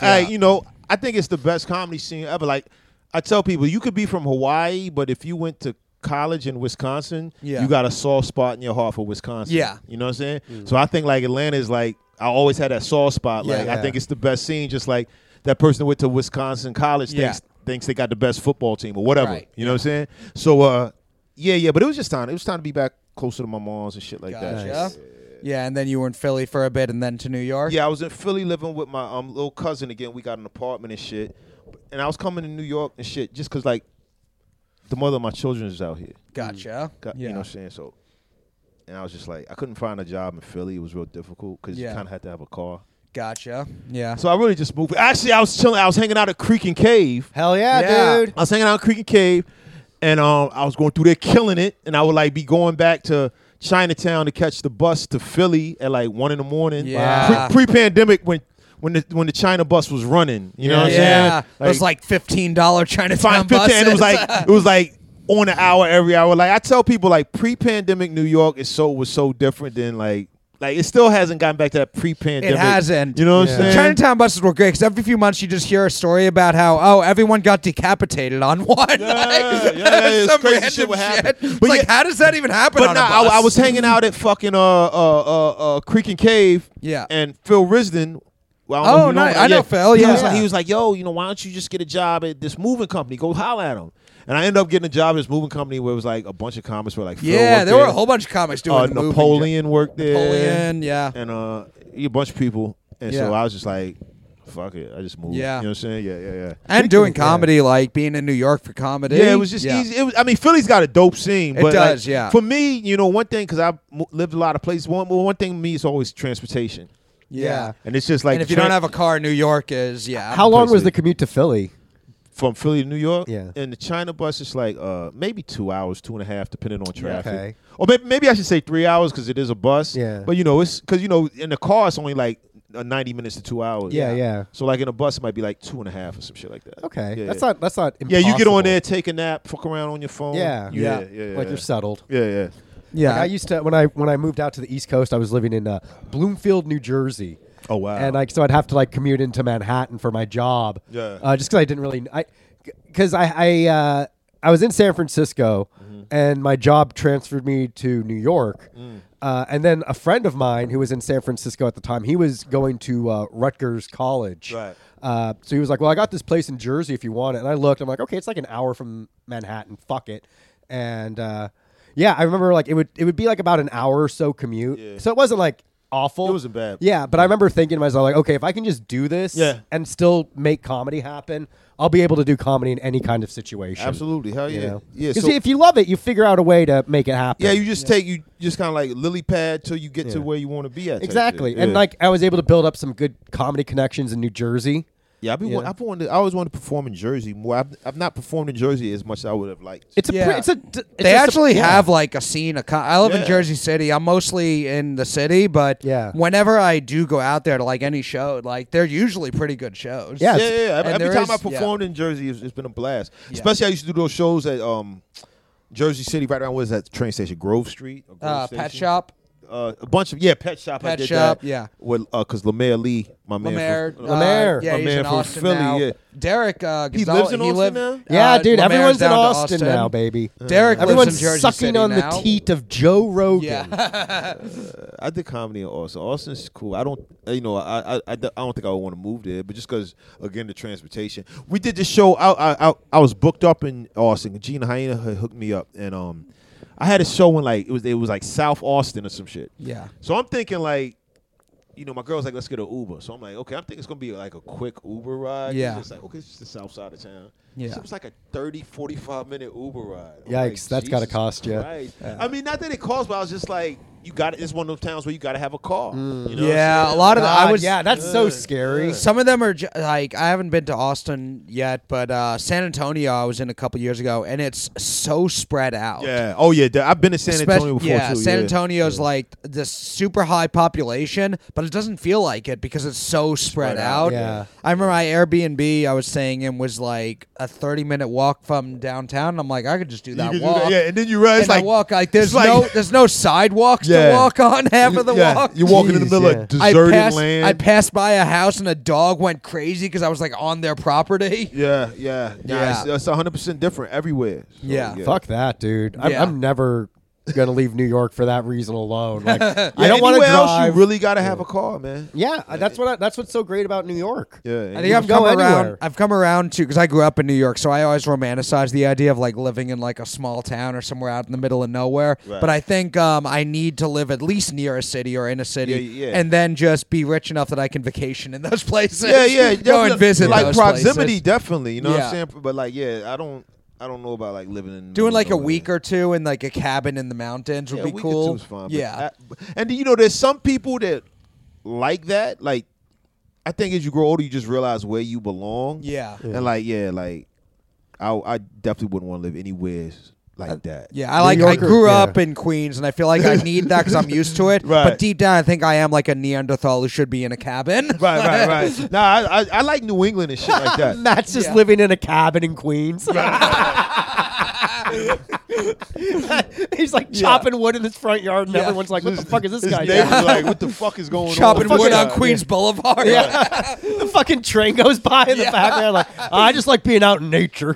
I think it's the best comedy scene ever. Like I tell people, you could be from Hawaii, but if you went to college in Wisconsin, you got a soft spot in your heart for Wisconsin. Yeah. You know what I'm saying? So I think like Atlanta is like, I always had that soft spot. Like I think it's the best scene, just like that person that went to Wisconsin college thinks they got the best football team or whatever. Right. You know what I'm saying? So but it was just time. It was time to be back closer to my mom's and shit like that. Gotcha. Yeah, and then you were in Philly for a bit and then to New York? Yeah, I was in Philly living with my little cousin again. We got an apartment and shit. And I was coming to New York and shit just because, like, the mother of my children is out here. Gotcha. You know what I'm saying? So, and I was just like, I couldn't find a job in Philly. It was real difficult because you kind of had to have a car. Gotcha. Yeah. So I really just moved. Actually, I was chilling. I was hanging out at Creek and Cave. Hell yeah, dude. I was hanging out at Creek and Cave, and I was going through there killing it. And I would, like, be going back to Chinatown to catch the bus to Philly at like 1 a.m. Yeah. Pre-pandemic when the China bus was running, you know what I'm saying? Yeah, it was like $15 Chinatown buses. And it was like on an hour every hour. Like I tell people, like pre-pandemic New York was so different than like it still hasn't gotten back to that pre-pandemic. It hasn't. You know what I'm saying? Chinatown buses were great because every few months you just hear a story about how everyone got decapitated on one. It's crazy shit would happen. But But how does that even happen But on a bus? I was hanging out at fucking Creek and Cave. Yeah. And Phil Risden. Well, Oh, nice. I know Phil, yeah. He was like, yo, why don't you just get a job at this moving company? Go holler at him. And I ended up getting a job at this moving company where it was like a bunch of comics were like, Phil yeah, worked there were a whole bunch of comics doing moving. Napoleon worked there. Napoleon, yeah. And a bunch of people. And so Yeah. I was just like, fuck it. I just moved. Yeah. You know what I'm saying? Yeah. And doing comedy, like being in New York for comedy. Yeah, it was just easy. Philly's got a dope scene. It But does, like, yeah. For me, one thing, because I've lived a lot of places, one thing to me is always transportation. Yeah. And it's just like... And if you don't have a car, New York is, How long was the commute to Philly? From Philly to New York? Yeah. And the China bus is like maybe 2 hours, 2.5, depending on traffic. Okay. Or maybe I should say 3 hours because it is a bus. Yeah. But, it's... Because, in the car, it's only like 90 minutes to 2 hours. Yeah. So, like, in a bus, it might be like 2.5 or some shit like that. Okay. Yeah. That's not impossible. Yeah, you get on there, take a nap, fuck around on your phone. Yeah. Like you're settled. Yeah. Yeah. Like I used to when I moved out to the East Coast, I was living in Bloomfield, New Jersey. Oh, wow. And so I'd have to like commute into Manhattan for my job. Yeah. Just because I didn't really, because I was in San Francisco, and my job transferred me to New York. And then a friend of mine who was in San Francisco at the time, he was going to Rutgers College. Right. So he was like, well, I got this place in Jersey if you want it. And I looked, I'm like, okay, it's like an hour from Manhattan. Fuck it. And I remember like it would be like about an hour or so commute. Yeah. So it wasn't like awful. It wasn't bad. Yeah, but I remember thinking to myself, like, okay, if I can just do this and still make comedy happen, I'll be able to do comedy in any kind of situation. Absolutely. Hell yeah. You know? Yeah. Because So, if you love it, you figure out a way to make it happen. yeah, you just kind of like lily pad till you get to where you want to be at. type Exactly. shit. And Yeah. like I was able to build up some good comedy connections in New Jersey. Yeah, I always wanted to perform in Jersey more. I've not performed in Jersey as much as I would have liked. They actually have like a scene. I live in Yeah. Jersey City. I'm mostly in the city, but whenever I do go out there to like any show, like they're usually pretty good shows. Yeah. Yeah. And Every there time I is- performed in Jersey, it's been a blast. Especially I used to do those shows at Jersey City, right around where is that train station, Grove Street, or Grove Pet Station? Shop. A bunch of Pet Shop. I Pet did Shop, that. yeah. With because Lemaire Lee, my man, Lemaire. from, Lemaire. Yeah, my he's man in from Austin Philly. now. Yeah. Derek He Gonzalez, lives in Austin now? Yeah, dude, Lemaire's everyone's in down to Austin now, baby. Derek Everyone's lives in Jersey sucking City on now. the teat of Joe Rogan. Yeah. I did comedy in Austin. Austin's cool. I don't, I don't think I would want to move there, but just because again the transportation. We did the show. I was booked up in Austin. Gina Hyena had hooked me up, and I had a show in like it was like South Austin or some shit. Yeah. So I'm thinking like, my girl's like, let's get an Uber. So I'm like, okay, I'm thinking it's gonna be like a quick Uber ride. Yeah. It's just like, okay, it's just the south side of town. Yeah. So it was like a 30, 45-minute Uber ride. I'm Yikes, like, that's gotta Jesus cost you. Christ. I mean, not that it costs, but I was just like, it's one of those towns where you got to have a car. You know what I'm Yeah, saying? a lot of the, I was. that's so scary. Some of them are like I haven't been to Austin yet, but San Antonio I was in a couple years ago, and it's so spread out. Yeah. Oh yeah. I've been to San Antonio before yeah, too. San yeah. Antonio's like this super high population, but it doesn't feel like it because it's so spread out. Yeah. I remember my Airbnb I was staying in was like a 30-minute walk from downtown. And I'm like, I could just do that You could do walk. that, yeah, and then you realize And like I walk like there's it's no sidewalks to Yeah. walk on half of the walk. You're walking in the Jeez, middle yeah. of deserted land. I passed by a house and a dog went crazy because I was like on their property. Yeah. Yeah. It's 100% different everywhere. So, Yeah. Fuck that, dude. Yeah. I'm never gonna leave New York for that reason alone. Like, I Yeah, don't want to anywhere else, drive. you really got to have a car, man. Yeah, that's what's so great about New York. Yeah. I think I've can go come around. anywhere. I've come around to because I grew up in New York, so I always romanticize the idea of like living in like a small town or somewhere out in the middle of nowhere. Right. But I think I need to live at least near a city or in a city, Yeah. and then just be rich enough that I can vacation in those places. Yeah. go definitely. and visit like those proximity, places. definitely. You know what Yeah. I'm saying? But like, yeah, I don't know about like living in Doing like a nowhere. week or two in like a cabin in the mountains would Yeah, be a week cool. or two's fine, but Yeah. and there's some people that like that. Like, I think as you grow older, you just realize where you belong. Yeah. And I definitely wouldn't want to live anywhere like that. Yeah, I Yorker, grew yeah. up in Queens, and I feel like I need that because I'm used to it. Right. But deep down, I think I am like a Neanderthal who should be in a cabin. Right. Nah, I like New England and shit like that. Matt's just Yeah. living in a cabin in Queens. He's like chopping wood in his front yard, and Yeah. everyone's like, "What the fuck is this His guy neighbors doing?" like, what the fuck is going Chopping on? wood on Yeah. Queens Boulevard. Yeah. The fucking train goes by in the background. Like, I just like being out in nature.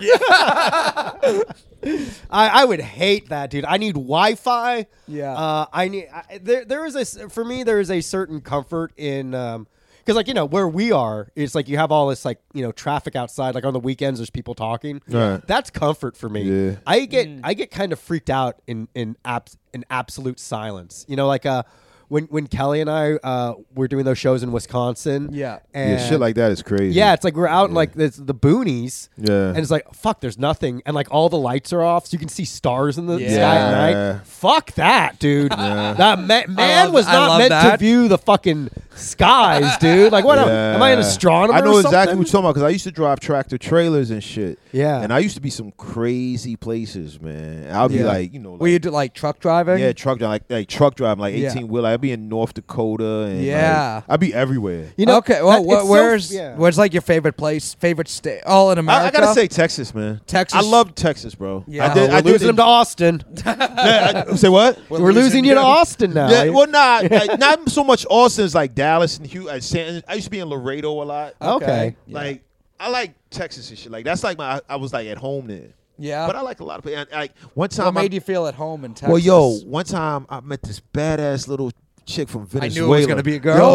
I would hate that, dude. I need Wi-Fi. Yeah. There is for me there is a certain comfort in because like where we are, it's like you have all this like traffic outside. Like on the weekends, there's people talking. Right. That's comfort for me. Yeah. I get kind of freaked out in absolute silence. Like when Kelly and I were doing those shows in Wisconsin. Yeah. And Yeah, shit like that is crazy. yeah, it's like we're out in like the boonies. Yeah. And it's like, fuck, there's nothing. And like all the lights are off, so you can see stars in the Yeah. sky at Yeah. night. Fuck that, dude. That man was I not love meant that. to view the fucking skies, dude. Like, what? Yeah. Am I an astronomer? I know or exactly something? what you're talking about because I used to drive tractor trailers and shit. Yeah. And I used to be some crazy places, man. I'll be Yeah. like, Were you do like truck driving? yeah, truck driving, like truck driving, like Yeah. 18 wheeler. I'd be in North Dakota, and Yeah. like, I'd be everywhere. Okay. Well, it's so- where's yeah. where's like your favorite place, favorite state? All in America. I gotta say Texas, man. Texas. I love Texas, bro. Yeah. We're losing him to Austin. Say what? We're losing you to Austin now. Yeah, well, not so much Austin as like Dallas and Houston. I used to be in Laredo a lot. Okay. Like I like Texas and shit. Like that's like I was like at home there. Yeah. But I like a lot of people. Like one time, What made you feel at home in Texas? well, yo, one time I met this badass little chick from I Venezuela. knew it was gonna be a girl.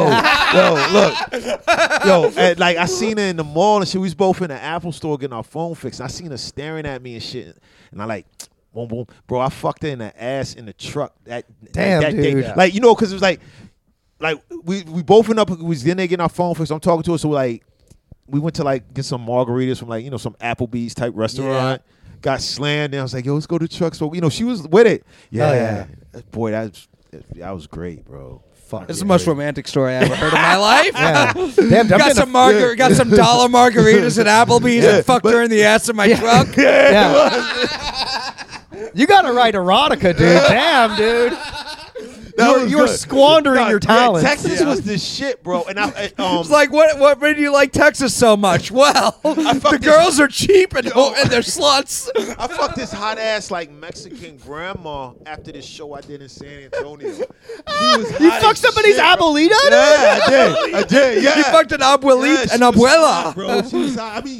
Look, and like I seen her in the mall and shit. We was both in the Apple store getting our phone fixed. And I seen her staring at me and shit, and I like, boom, boom, bro. I fucked her in the ass in the truck. That Damn, that dude. day. Like because it was like. like we both went up. We was then they getting our phone first. I'm talking to her, so like we went to like get some margaritas from like some Applebee's type restaurant. Got slammed, and I was like, "Yo, let's go to Truck." So she was with it. Yeah, boy, that was great, bro. Fuck, it's the most romantic story I ever heard in my life. Damn, got some dollar margaritas at Applebee's and fucked her in the ass in my truck. You gotta write erotica, dude. Damn, dude. You're squandering your talent. Texas was the shit, bro. And it's like, what made you like Texas so much? Well, the girls are cheap and they're sluts. I fucked this hot ass like Mexican grandma after this show I did in San Antonio. You fucked somebody's abuelita? Yeah, I did. Yeah, you fucked an abuelita, an abuela, hot, bro. She was hot. I mean,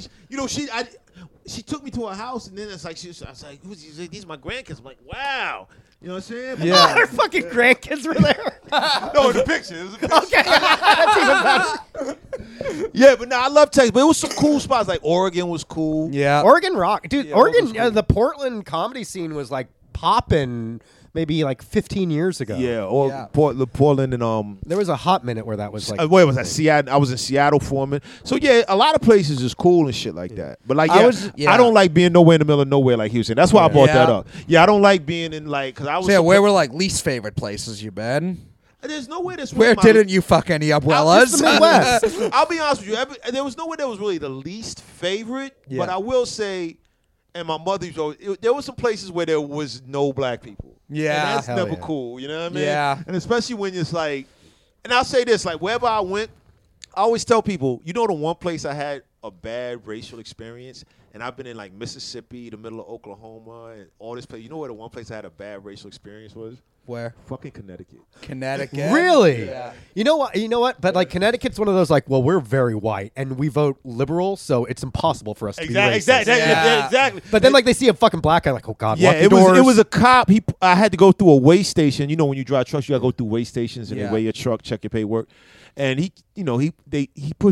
she took me to her house, and then it's like I was like, these are my grandkids. I'm like, wow. You know what I'm saying? Yeah. Her fucking grandkids were there. No, the picture. It was a picture. Okay. That's even better. Yeah, but I love Texas. But it was some cool spots. Like Oregon was cool. Yeah. Oregon rock. Dude, Oregon, cool. The Portland comedy scene was like popping maybe like 15 years ago. Yeah, or Portland and There was a hot minute where that was like. where was that? Seattle. I was in Seattle for a minute. So yeah, a lot of places is cool and shit like that. But like, I don't like being nowhere in the middle of nowhere like he was saying. That's why I brought that up. Yeah, I don't like being in like because I was. So where were like least favorite places you been? There's nowhere that's where didn't you fuck any abuelas? The Midwest. I'll be honest with you. There was nowhere that was really the least favorite. Yeah. But I will say, and my mother, there were some places where there was no black people. Yeah, and that's never cool. You know what I mean? Yeah, and especially when it's like, and I'll say this: like wherever I went, I always tell people, the one place I had a bad racial experience, and I've been in like Mississippi, the middle of Oklahoma, and all this place. You know where the one place I had a bad racial experience was? Where? Fucking Connecticut. Connecticut. Really? Yeah. You know what? But like Connecticut's one of those like, well, we're very white and we vote liberal, so it's impossible for us to be racist. Exactly. But then like they see a fucking black guy, like, oh God, yeah, lock the doors. It was a cop. I had to go through a weigh station. When you drive trucks, you gotta go through weigh stations and they weigh your truck, check your paperwork. And the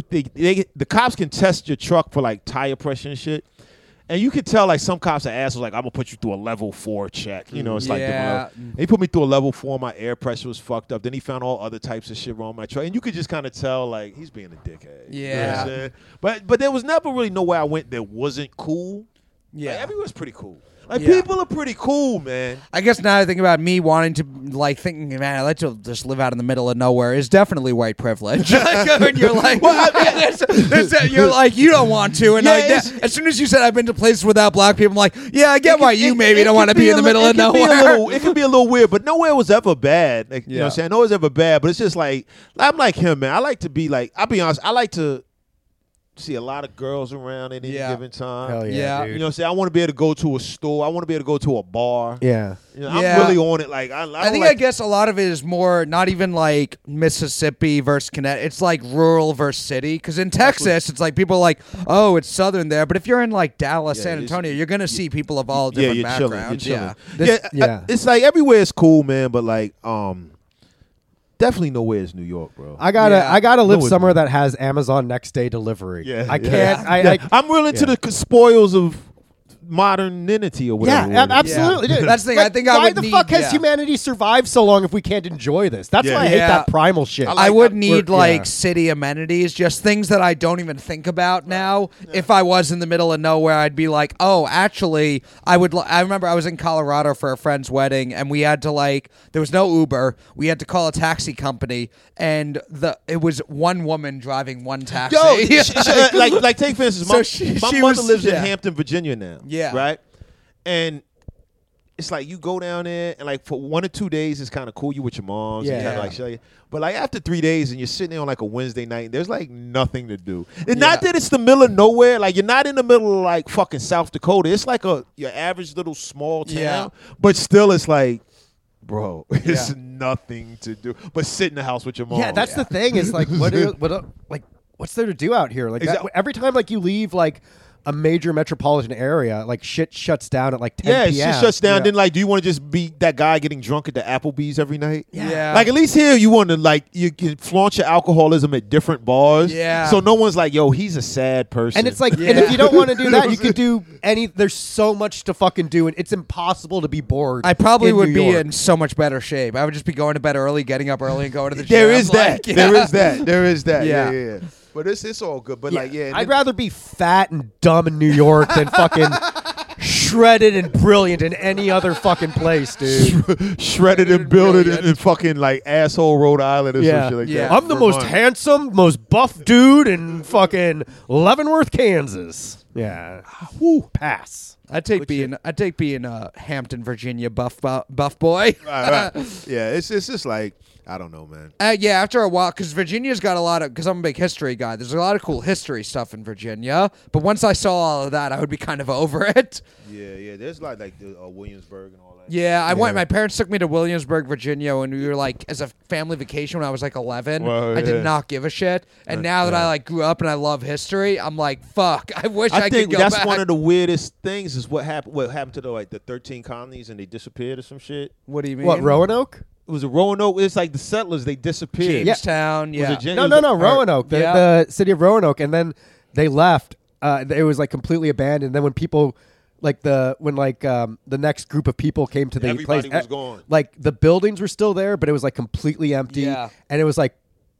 cops can test your truck for like tire pressure and shit. And you can tell, like, some cops are assholes, like, I'm going to put you through a level 4 check. It's like different. He put me through a level 4. My air pressure was fucked up. Then he found all other types of shit wrong with my truck. And you could just kind of tell, like, he's being a dickhead. Yeah. You know what I'm saying? But there was never really nowhere I went that wasn't cool. Yeah. Like, everywhere's pretty cool. Like, people are pretty cool, man. I guess now I think about me wanting to, like, thinking, man, I'd like to just live out in the middle of nowhere is definitely white privilege. When you're like, you're like, you don't want to. And as soon as you said I've been to places without black people, I'm like, yeah, I get why you maybe don't want to be in the middle of nowhere. It could be a little weird, but nowhere was ever bad. Like, you know what I'm saying? Nowhere was ever bad, but it's just like, I'm like him, man. I like to be like, I'll be honest, I like to see a lot of girls around at any given time. Hell yeah, dude. You know what I'm saying? I want to be able to go to a store. I want to be able to go to a bar. Yeah. I'm really on it. Like I guess a lot of it is more not even like Mississippi versus Connecticut. It's like rural versus city. Because in Texas, it's like people are like, oh, it's southern there. But if you're in like Dallas, San Antonio, you're gonna see people of all different backgrounds. You're chilling. It's like everywhere is cool, man. But like, definitely nowhere is New York, bro. I gotta live somewhere that has Amazon next day delivery. Yeah, I can't. I'm really into the spoils of modernity or whatever. Yeah, absolutely. Dude. That's the thing. I think I would Why the fuck has humanity survived so long if we can't enjoy this? That's why I hate that primal shit. I would need city amenities, just things that I don't even think about now. If I was in the middle of nowhere, I'd be like, oh, actually, I would. I remember I was in Colorado for a friend's wedding, and we had to there was no Uber. We had to call a taxi company, and it was one woman driving one taxi. Yo, like take for instance, my mother lives in Hampton, Virginia now. Yeah. Right? And it's like you go down there and like for 1 or 2 days it's kind of cool. You with your moms and kind of like show you. But like after 3 days and you're sitting there on like a Wednesday night and there's like nothing to do. It's not that it's the middle of nowhere. Like you're not in the middle of like fucking South Dakota. It's like your average little small town. Yeah. But still it's like, bro, it's nothing to do but sit in the house with your mom. Yeah, that's the thing. Is like what's there to do out here? Like every time like you leave like a major metropolitan area, like shit shuts down at like 10 p.m. shit shuts down. Then like, do you want to just be that guy getting drunk at the Applebee's every night? Yeah. Like at least here you want to like you can flaunt your alcoholism at different bars. Yeah. So no one's like, yo, he's a sad person. And it's like, and if you don't want to do that, you could do any. There's so much to fucking do, and it's impossible to be bored. I probably in would New be York. in so much better shape. I would just be going to bed early, getting up early, and going to the gym. there is that. Like, yeah. There is that. There is that. Yeah. Yeah. But it's all good. But like, yeah. I'd rather be fat and dumb in New York than fucking shredded and brilliant in any other fucking place, dude. shredded and built in fucking like asshole Rhode Island or some shit like that. I'm the most handsome, most buff dude in fucking Leavenworth, Kansas. Yeah. Woo. Pass. I'd take being Hampton, Virginia buff boy. Right. Yeah, it's just like, I don't know, man. Yeah, after a while, because Virginia's got a lot of, because I'm a big history guy, there's a lot of cool history stuff in Virginia. But once I saw all of that, I would be kind of over it. Yeah. There's like the Williamsburg and all that. Yeah, I went. My parents took me to Williamsburg, Virginia, when we were like as a family vacation when I was like 11. Well, I did not give a shit. And now that I like grew up and I love history, I'm like, fuck. I wish I could think go that's back. one of the weirdest things is what happened. What happened to the 13 colonies and they disappeared or some shit. What do you mean? What, Roanoke? It was a Roanoke. It's like the settlers. They disappeared. Jamestown. Was Yeah. it Jan- No, it was Roanoke. The city of Roanoke. And then they left. It was like completely abandoned. Then when people, like the next group of people came to the Everybody place, was gone. like the buildings were still there, but it was like completely empty. Yeah. And it was like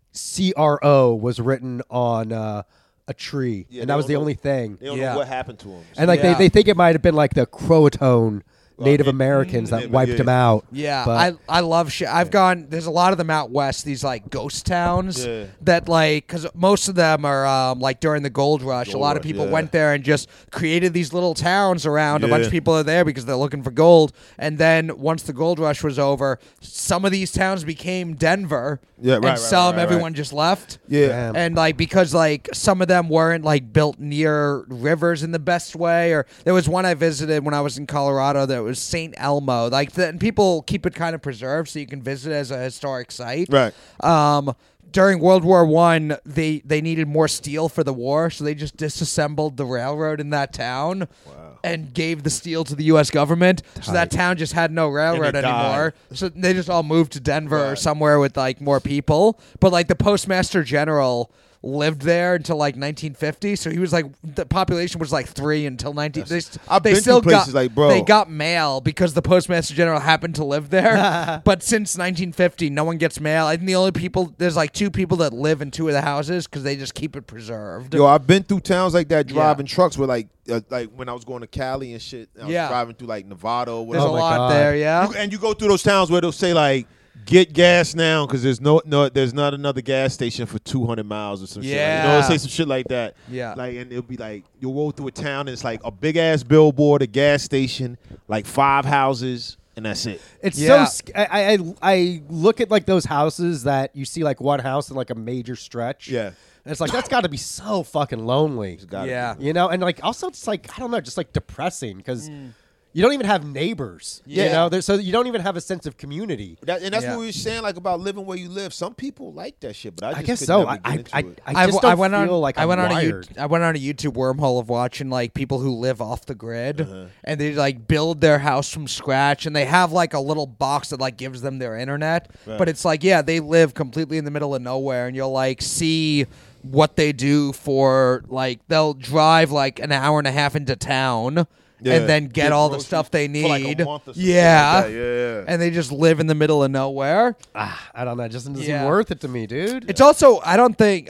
CRO was written on a tree, Yeah, and they that was don't the know- only thing. They don't Yeah. know what happened to them. And like Yeah. they think it might have been like the Croatoan Native it- Americans that yeah, wiped yeah. them out. Yeah, But- I love shit. I've gone. There's a lot of them out west. These like ghost towns Yeah. that like, because most of them are like during the gold rush. A lot of rush, people yeah. went there and just created these little towns around. A bunch Yeah. of people are there because they're looking for gold. And then once the gold rush was over, some of these towns became Denver. Yeah, right, And some right. everyone just left. Yeah. Damn. And like because like some of them weren't like built near rivers in the best way, or there was one I visited when I was in Colorado that was St. Elmo. And people keep it kind of preserved so you can visit it as a historic site. Right. During World War I, they needed more steel for the war, so they just disassembled the railroad in that town. And gave the steel to the U.S. government, so that town just had no railroad died. anymore. So they just all moved to Denver or Right. somewhere with like more people. But like the postmaster general lived there until like 1950, so he was like the population was like 3 until 19. I've They been still to places got like, bro. they got mail because the postmaster general happened to live there. But since 1950, no one gets mail. I think the only people there's like 2 people that live in 2 of the houses because they just keep it preserved. Yo, I've been through towns like that driving trucks where like when I was going to Cali and shit. I was Yeah. driving through like Nevada or There's whatever. a my lot God. there, yeah. And you go through those towns where they'll say like, get gas now because there's there's not another gas station for 200 miles or some shit. Like, Yeah. it'll say some shit like that. Yeah. Like, and it'll be like you'll roll through a town and it's like a big ass billboard, a gas station, like 5 houses, and that's it. It's Yeah. I look at like those houses that you see like one house in like a major stretch. Yeah. And it's like that's got to be so fucking lonely. It's gotta Yeah. be. You know, and like also it's like I don't know, just like depressing because you don't even have neighbors. Yeah. You know, so you don't even have a sense of community. And that's Yeah. what we were saying, like about living where you live. Some people like that shit, but I I just guess could so. never I get into it. I just don't feel like I I'm went on wired. I went on a YouTube wormhole of watching like people who live off the grid, Uh-huh. and they like build their house from scratch, and they have like a little box that like gives them their internet. Right. But it's like they live completely in the middle of nowhere, and you'll like see what they do for like they'll drive like an hour and a half into town. Yeah. And then get all the groceries stuff they for, need. like, a month or something yeah. like that. Yeah. And they just live in the middle of nowhere. I don't know. It just doesn't Yeah. seem worth it to me, dude. It's also I don't think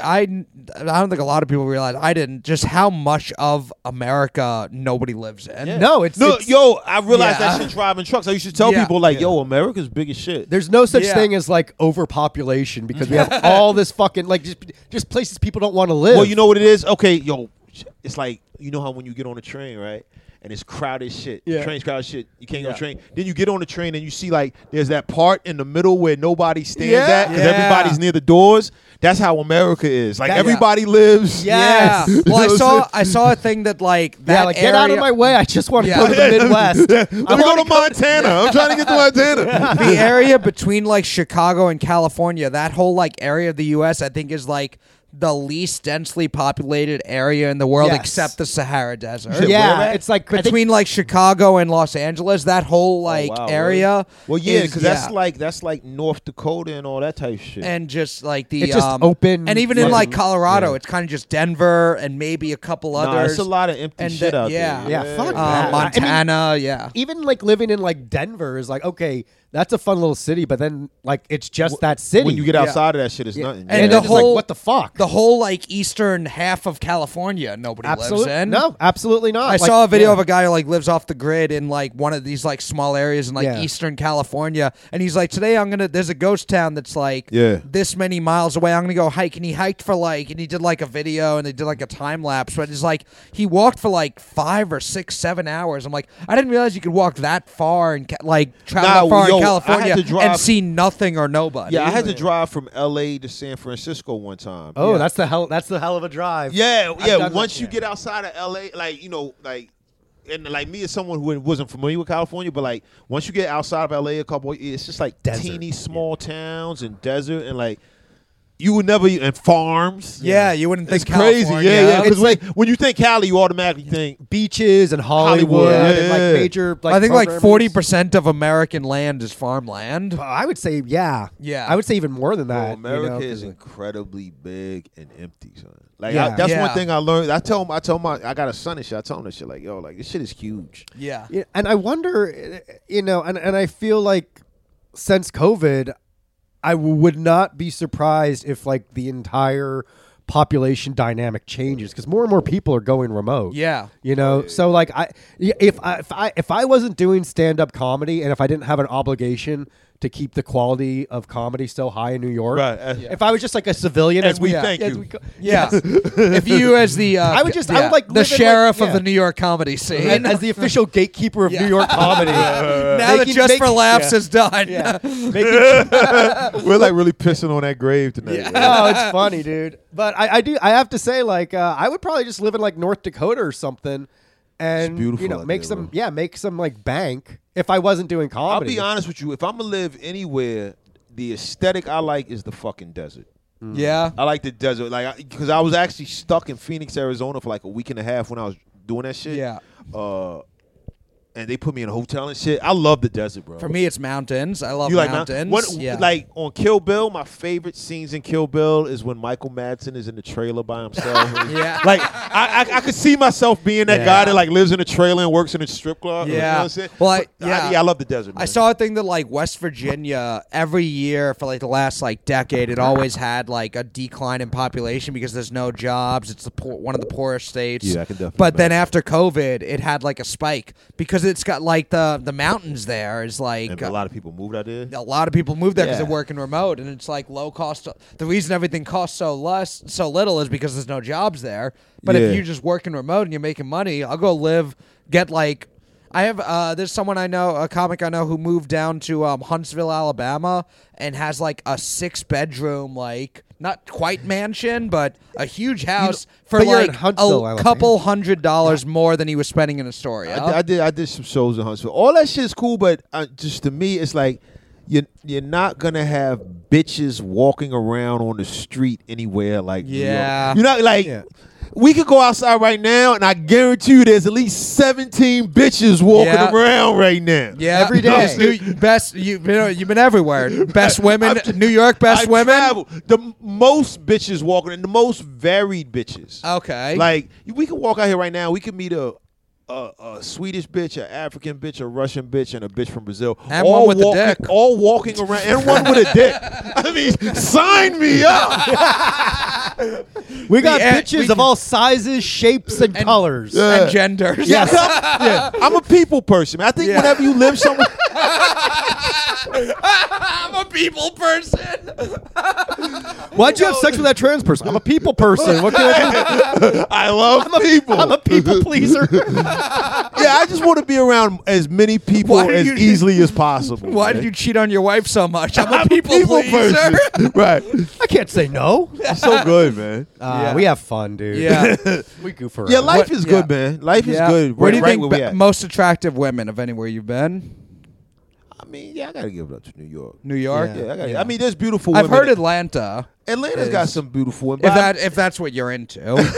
a lot of people realize I didn't just how much of America nobody lives in. no, it's Yo, I realized Yeah. that shit driving trucks. I used to tell Yeah. people like, yo, America's big as shit. There's no such Yeah. thing as like overpopulation because we have all this fucking like just places people don't want to live. Well, you know what it is? Okay, yo, it's like, you know how when you get on a train, right? And it's crowded shit. Yeah. The train's crowded shit. You can't go Yeah. on a train. Then you get on the train and you see like there's that part in the middle where nobody stands Yeah. at because Yeah. everybody's near the doors. That's how America is. Like That- everybody lives. Yes. Yeah. Well, You know what I saw a thing that like that yeah, like get out of area- my way. I just want to Yeah. go to the Midwest. Let me go to Montana. I'm trying to get to Montana. the area between like Chicago and California, that whole like area of the U.S. I think is like the least densely populated area in the world Yes. except the Sahara Desert. Shit, Yeah, where at? it's like Between like Chicago and Los Angeles, that whole like wow, area. Well, yeah, is- because that's like North Dakota and all that type of shit. and just like the It's just open, and even in yeah. like Colorado, Yeah. it's kind of just Denver and maybe a couple Nah, others. it's a lot of empty And shit out yeah. there. Yeah, fuck that. Montana, yeah. even like living in like Denver is like, okay, that's a fun little city, but then like it's just that city. When you get outside of that shit, it's Yeah. nothing. And and the it's like, whole- what the fuck? The whole like eastern half of California, nobody Absolutely lives in. no, absolutely not. I Like, saw a video yeah. of a guy who like lives off the grid in like one of these like small areas in like Yeah. eastern California, and he's like, today there's a ghost town that's like Yeah. this many miles away. I'm gonna go hike, and he hiked for like, and he did like a video, and they did like a time lapse, but it's like he walked for like 5 or 6, 7 hours. I'm like, I didn't realize you could walk that far and like travel Nah, that far yo, in I had California to drive- and see nothing or nobody. Yeah, I had to drive from L.A. to San Francisco one time. Oh, Yeah. that's the hell of a drive. Yeah, I've yeah. done Once that, you yeah. get outside of L.A., like and like me as someone who wasn't familiar with California, but like once you get outside of L.A. a couple, it's just like Desert. teeny small towns and desert and like. You would never and farms. Yeah, you wouldn't think It's crazy. California. Yeah. It's Because when you think Cali, you automatically think Beaches and Hollywood, Hollywood, and like yeah. major. Like, I think like programmers. 40% of American land is farmland. I would say yeah. Yeah. I would say even more than bro, that. America you know, is 'cause- incredibly big and empty, son. Like Yeah. that's Yeah. one thing I learned. I tell my I got a son and shit. I tell him this shit like, yo, like this shit is huge. Yeah. Yeah, and I wonder, and I feel like since COVID, I would not be surprised if like the entire population dynamic changes because more and more people are going remote. Yeah. You know, so like if I wasn't doing stand up comedy and if I didn't have an obligation to keep the quality of comedy so high in New York, Right. if I was just like a civilian, And we yeah, thank as you. we go- Yeah. If you as the I would like the live in, like, sheriff of yeah. the New York comedy scene. and as the official gatekeeper of Yeah. New York comedy. now that making- Just for making- Laughs yeah. is done. Yeah. We're like really pissing on that grave tonight. Yeah. Oh, it's funny, dude. But I have to say, like, I would probably just live in like North Dakota or something, and beautiful you know, out make there, some, bro. make some like bank if I wasn't doing I'll comedy. be honest with you. If I'm gonna live anywhere, the aesthetic I like is the fucking desert. Yeah. I like the desert, like because I was actually stuck in Phoenix, Arizona for like a week and a half when I was doing that shit. Yeah. And they put me in a hotel and shit. I love the desert, bro. For me, it's mountains. I love You like mountains. Yeah. Like on Kill Bill, my favorite scenes in Kill Bill is when Michael Madsen is in the trailer by himself. Yeah. Like I could see myself being that Yeah. guy that like lives in a trailer and works in a strip club. You know Yeah. what I'm saying? Well, But yeah. I love the desert. I Man. saw a thing that like West Virginia every year for like the last like decade, it always had like a decline in population because there's no jobs. It's the one of the poorest states. Yeah, I can definitely But then imagine. after COVID, it had like a spike because it's got like the mountains there is like And a lot of people moved out there. a lot of people move there because Yeah. they're working remote, and it's like low cost. The reason everything costs so little is because there's no jobs there. But Yeah. if you're just working remote and you're making money, I'll go get like. I have there's someone I know, a comic I know, who moved down to Huntsville, Alabama, and has like a 6-bedroom, like not quite mansion, but a huge house for but you're in like Huntsville, a Alabama. couple $100 more than he was spending in Astoria. I did some shows in Huntsville. All that shit is cool, but just to me, it's like you're not gonna have bitches walking around on the street anywhere like New York. Yeah. You're not like. Yeah. We could go outside right now, and I guarantee you, there's at least 17 bitches walking Yeah. around right now. Yeah, Every day. You've been everywhere. Best women, New York best I women. travel. The most bitches walking, and the most varied bitches. Okay. Like we could walk out here right now. We could meet a Swedish bitch, an African bitch, a Russian bitch, and a bitch from Brazil. And one with a dick. All walking around, and one with a dick. I mean, sign me up. we got We- bitches we- of all sizes, shapes, and colors. and genders. Yes. Yeah, I'm a people person. Man. I think Yeah. whenever you live somewhere, I'm a people person. Why'd you have sex with that trans person? I'm a people person. What can I do? I love people. I'm a people pleaser. Yeah, I just want to be around as many people Why do as you- easily as possible. Why man. did you cheat on your wife so much? I'm I'm a people pleaser. person. Right. I can't say no. It's so good, man. Yeah. We have fun, dude. Yeah. we goof around. Yeah, life What- is good, yeah. man. Life is Yeah. good. Where do you right think where we at. most attractive women of anywhere you've been? I mean, yeah, I gotta give it up to New York. New York. Yeah, I mean, there's beautiful women. I've heard Atlanta. Atlanta's got some beautiful women. If that's what you're into.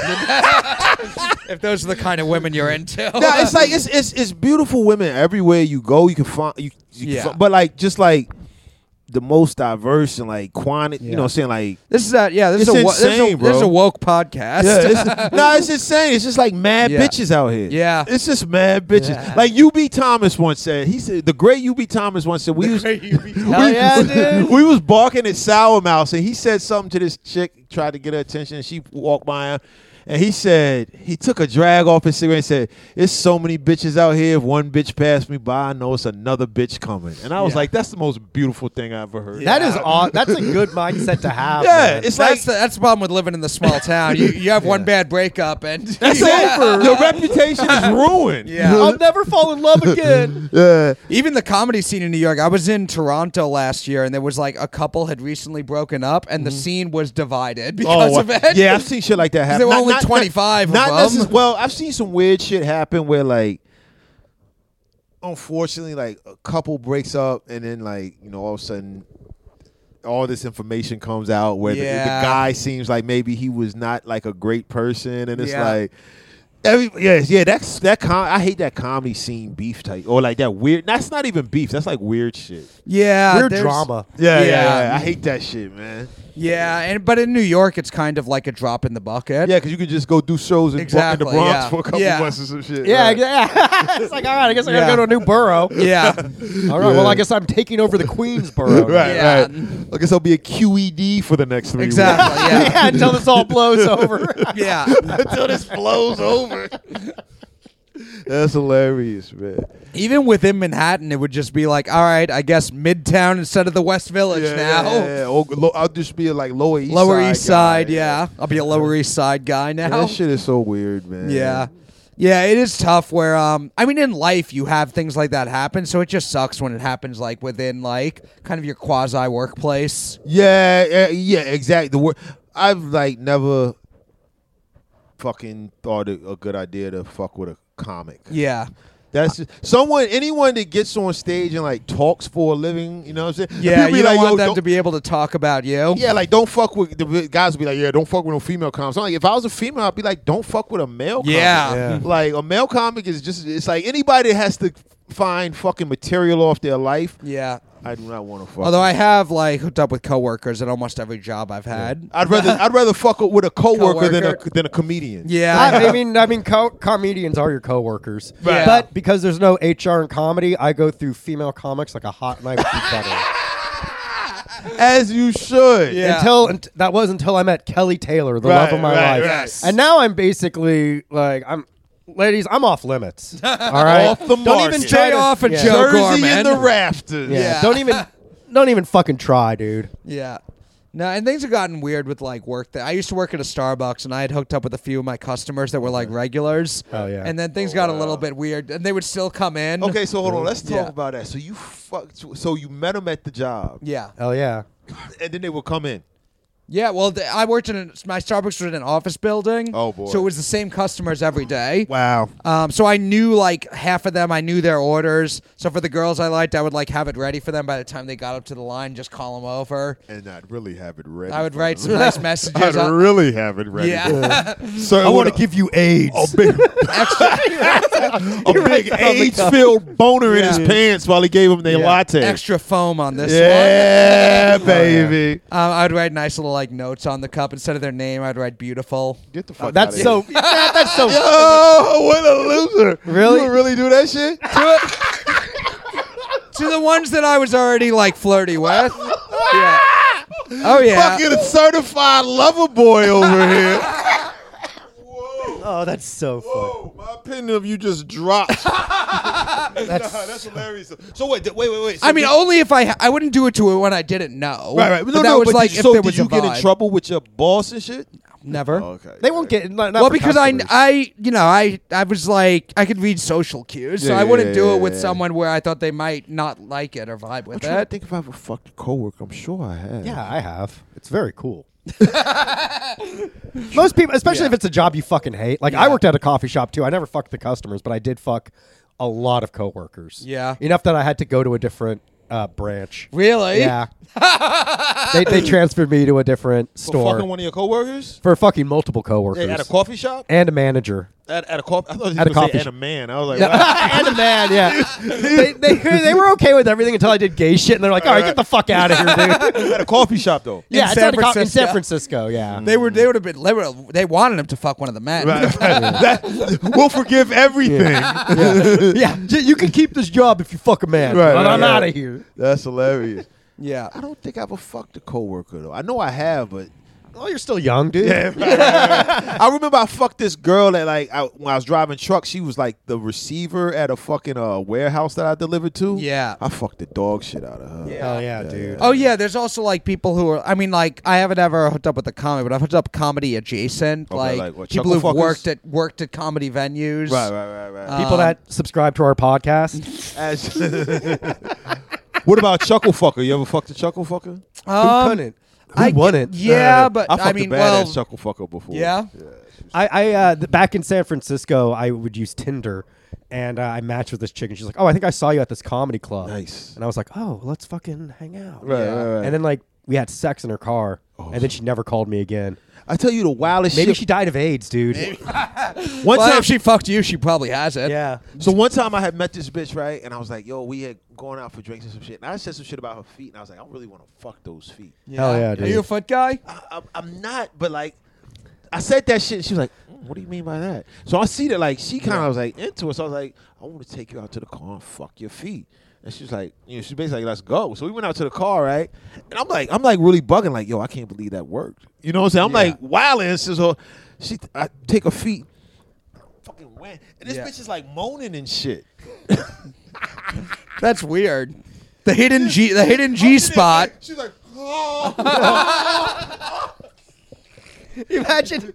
If those are the kind of women you're into. No, it's like it's beautiful women everywhere you go. You can find you can find, but like just like the most diverse and like quantity. You know what I'm saying? Like this is insane, bro. This is a woke podcast. Yeah, it's insane. It's just like mad bitches out here. Yeah. It's just mad bitches. Yeah. Like UB Thomas once said. He said the great UB Thomas once said we was dude. we was barking at Sour Mouse and he said something to this chick, tried to get her attention, and she walked by him. And he said, he took a drag off his cigarette and said, "There's so many bitches out here. If one bitch passed me by, I know it's another bitch coming." And I was like, that's the most beautiful thing I ever heard. That is that's a good mindset to have. Yeah, man. it's like That's the problem with living in the small town. You have one bad breakup and that's over. Your reputation is ruined. Yeah. I'll never fall in love again. Yeah. Even the comedy scene in New York. I was in Toronto last year, and there was like a couple had recently broken up, and the scene was divided because of it. Yeah, I've seen shit like that happen. There were only 25 of them. Well, I've seen some weird shit happen where like, unfortunately, like a couple breaks up, and then like all of a sudden, all this information comes out where the guy seems like maybe he was not like a great person, and it's like. That's that. I hate that comedy scene beef type, or like that weird. That's not even beef. That's like weird shit. Yeah, Weird drama. Yeah. I hate that shit, man. Yeah, but in New York, it's kind of like a drop in the bucket. Yeah, because you can just go do shows in the Exactly, Bronx yeah. for a couple months or some shit. Yeah, right. yeah. It's like, all right, I guess I gotta go to a new borough. Yeah, All right, well, I guess I'm taking over the Queensboro. Right, Yeah. right. I guess I'll be a QED for the next 3 weeks. exactly. Yeah, Yeah, until this all blows over. yeah. Until this blows over. That's hilarious, man. Even within Manhattan, it would just be like, all right, I guess Midtown instead of the West Village now. Yeah. Or I'll just be a like Lower East Side. Lower East Side, guy. yeah. I'll be a Lower East Side guy now. That shit is so weird, man. Yeah. Yeah, it is tough where I mean in life you have things like that happen, so it just sucks when it happens like within like kind of your quasi workplace. Yeah, exactly. The word I've like never fucking thought it a good idea to fuck with a comic. Yeah. That's just, anyone that gets on stage and like talks for a living, you know what I'm saying? Yeah, People you be don't like, want "Yo, them to be able to talk about you. Yeah, like don't fuck with the guys will be like, yeah, don't fuck with no female comics. I'm like, if I was a female, I'd be like, don't fuck with a male comic. Yeah. Like a male comic is just it's like anybody that has to find fucking material off their life. Yeah. I do not want to fuck. Although I have like hooked up with coworkers at almost every job I've had. I'd rather fuck with a coworker Coworker. than a comedian. Yeah. I mean, comedians are your coworkers. Right. But because there's no HR in comedy, I go through female comics like a hot knife through butter. As you should. Yeah. That was until I met Kelly Taylor, the love of my life. Yes. And now I'm basically like ladies, I'm off limits. All right, Off the don't market. even Stay try to, off of yeah. Joe Jersey Gorman. in the rafters. Yeah. Yeah. Don't even fucking try, dude. Yeah. No, and things have gotten weird with like work. I used to work at a Starbucks, and I had hooked up with a few of my customers that were like regulars. Oh, yeah. And then things got a little bit weird, and they would still come in. Okay, so hold on. Let's talk Yeah. about that. So you met them at the job, Yeah. Hell yeah. and then they would come in. Yeah, well, I worked in my Starbucks was in an office building. Oh, boy. So it was the same customers every day. Wow. So I knew like half of them. I knew their orders. So for the girls I liked, I would like have it ready for them by the time they got up to the line. Just call them over. And I'd really have it ready. I would for write them. some nice messages. I'd really have it ready. Yeah. So I want to give you AIDS. a big, a big AIDS-filled boner in his Yeah. pants while he gave him their latte. Extra foam on this one. Yeah, baby. I'd write nice little like notes on the cup instead of their name. I'd write beautiful. Get the fuck That's out so. That's so. Oh, what a loser! Really? You would really do that shit? To the ones that I was already like flirty with. Yeah. Oh yeah. Fucking certified lover boy over here. Oh, that's so funny. Whoa, my opinion of you just dropped. That's hilarious. So wait. So I mean, only if I wouldn't do it to it when I didn't know. right. But that was like if there was did you a get in vibe. trouble with your boss and shit? Never. Okay. They won't get. Not Well, for because customers. I was like, I could read social cues, so Yeah, I wouldn't do yeah, it with yeah. someone where I thought they might not like it or vibe I'm with trying to it. think if I ever fucked a coworker. I'm sure I have. Yeah, I have. It's very cool. Most people, especially if it's a job you fucking hate. Like I worked at a coffee shop too. I never fucked the customers, but I did fuck a lot of coworkers. Yeah. Enough that I had to go to a different branch. Really? Yeah. they transferred me to a different store. For fucking one of your coworkers? For fucking multiple coworkers. At a coffee shop? And a manager. At a coffee? I thought you At a were going to coffee say shop. and a man. I was like, wow. And a man, yeah. they were okay with everything until I did gay shit, and they're like, all right, get the fuck out of here, dude. At a coffee shop, though. Yeah, San it's in Francisco. San Francisco, yeah. They would have been. They wanted him to fuck one of the men. We'll forgive everything. Yeah, you can keep this job if you fuck a man. Right, but right, I'm right. out of here. That's hilarious. Yeah. I don't think I ever fucked a coworker, though. I know I have, but... Oh, you're still young, dude. I remember I fucked this girl that when I was driving truck, she was like the receiver at a fucking warehouse that I delivered to. Yeah. I fucked the dog shit out of her. Hell yeah, dude. Oh yeah, there's also like people who are. I mean, like I haven't ever hooked up with a comedy, but I've hooked up comedy adjacent, Okay, like what, people who've chuckle fuckers? worked at comedy venues. Right. People that subscribe to our podcast. What about chuckle fucker? You ever fucked a chuckle fucker? Who couldn't? Who wouldn't? Yeah, but I fucked I mean, a well, badass chuckle fucker before. yeah. Back in San Francisco, I would use Tinder, and I matched with this chick, and she's like, "Oh, I think I saw you at this comedy club." Nice. And I was like, "Oh, let's fucking hang out." Right. And then like we had sex in her car, and then she never called me again. I tell you the wildest Maybe shit. she died of AIDS, dude. One Well, time, if she fucked you, she probably has it. Yeah. so one time I had met this bitch, right? And I was like, yo, we had gone out for drinks and some shit. And I said some shit about her feet. And I was like, I really want to fuck those feet. Hell yeah, Are dude. you a foot guy? I'm not, but like, I said that shit. And she was like, what do you mean by that? So I see that like she kind of was like into it. So I was like, I want to take you out to the car and fuck your feet. And she's like, she's basically like, let's go. So we went out to the car, right? And I'm like really bugging, like, yo, I can't believe that worked. You know what I'm saying? I'm like wilding. So I take her feet, fucking went, and this bitch is like moaning and shit. That's weird. The hidden G spot. She's like, Imagine.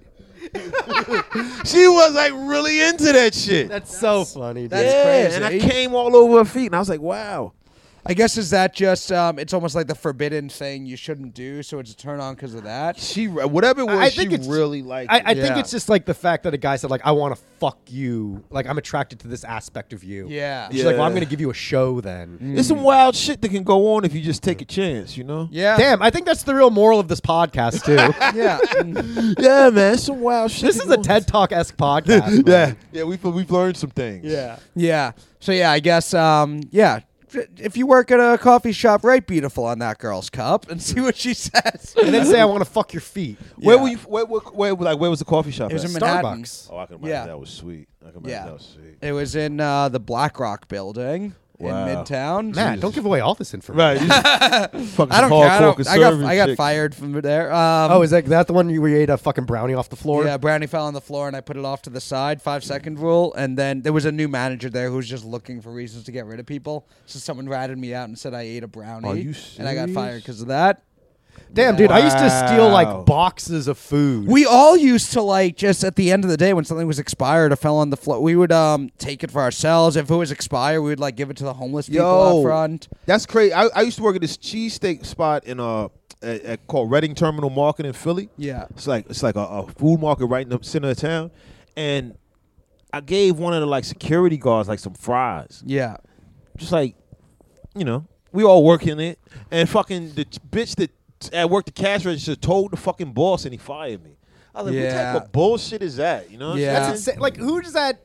she was like really into that shit. That's so funny, dude. That's crazy. And I came all over her feet, and I was like, wow. I guess is that just it's almost like the forbidden thing you shouldn't do, so it's a turn on because of that. She whatever it was, I she think it's- really liked. I think Yeah. it's just like the fact that a guy said like, I want to fuck you. Like I'm attracted to this aspect of you. Yeah. She's like, well, I'm Yeah. going to give you a show then. There's some wild shit that can go on if you just take a chance, you know? Yeah. Damn, I think that's the real moral of this podcast too. Yeah. Yeah, man, it's some wild shit. This is a TED Talk esque podcast. Yeah, man. we've learned some things. Yeah. Yeah. So yeah, I guess yeah. If you work at a coffee shop, write beautiful on that girl's cup and see what she says. And then say, I want to fuck your feet. Where Yeah. were you? Where was the coffee shop? It was at? in Manhattan. Starbucks. Oh, I can imagine Yeah. that was sweet. I can imagine Yeah. that was sweet. It was in the BlackRock building Wow. in Midtown. Matt, don't give away all this information. Right. Fucking I don't care. hardcore I got chick. fired from there. Oh, is that the one where you ate a fucking brownie off the floor? Yeah, brownie fell on the floor and I put it off to the side, 5-second rule. And then there was a new manager there who was just looking for reasons to get rid of people. So someone ratted me out and said I ate a brownie. Are you And I got serious? fired because of that. Damn, dude, I used to steal Wow. like boxes of food. We all used to like just at the end of the day when something was expired or fell on the floor, we would take it for ourselves. If it was expired, we would like give it to the homeless people Yo. out front. That's crazy. I used to work at this cheesesteak spot in called Reading Terminal Market in Philly. Yeah. It's like a food market right in the center of town, and I gave one of the like security guards like some fries. Yeah. Just like, you know, we all working it, and fucking the bitch that at work the cash register told the fucking boss, and he fired me. I was like, Yeah. what type of bullshit is that? You know? What I'm Yeah. saying? That's insane. Like, who does that?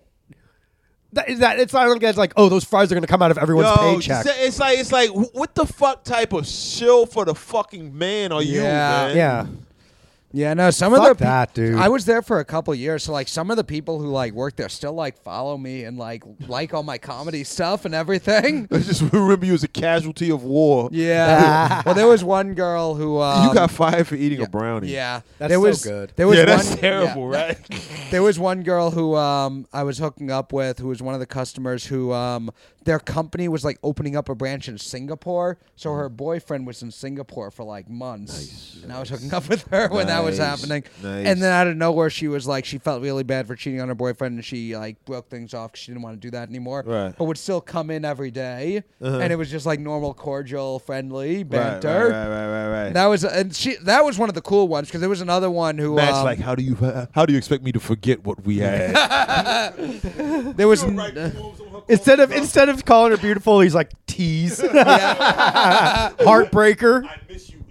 That it's not like, oh, those fries are going to come out of everyone's paycheck. It's like what the fuck type of shill for the fucking man are you, Yeah. man? Yeah. Yeah, no, some Fuck of the that, dude. I was there for a couple years, so like some of the people who like work there still like follow me and like all my comedy stuff and everything. I just remember you as a casualty of war. Yeah. Well, there was one girl who You got fired for eating a brownie. Yeah, That's there so was, good. There was Yeah, that's one, terrible, yeah. right? There was one girl who I was hooking up with, who was one of the customers who their company was like opening up a branch in Singapore, so her boyfriend was in Singapore for like months, and I was hooking up with her when that was Nice, happening. nice. And then out of nowhere, she was like, she felt really bad for cheating on her boyfriend, and she like broke things off because she didn't want to do that anymore. Right. But would still come in every day, Uh-huh. and it was just like normal, cordial, friendly Right, banter. right. That was that was one of the cool ones because there was another one who Matt's like, how do you expect me to forget what we had? there was Forms on her Instead of calling her beautiful, he's like tease. Heartbreaker. I miss you,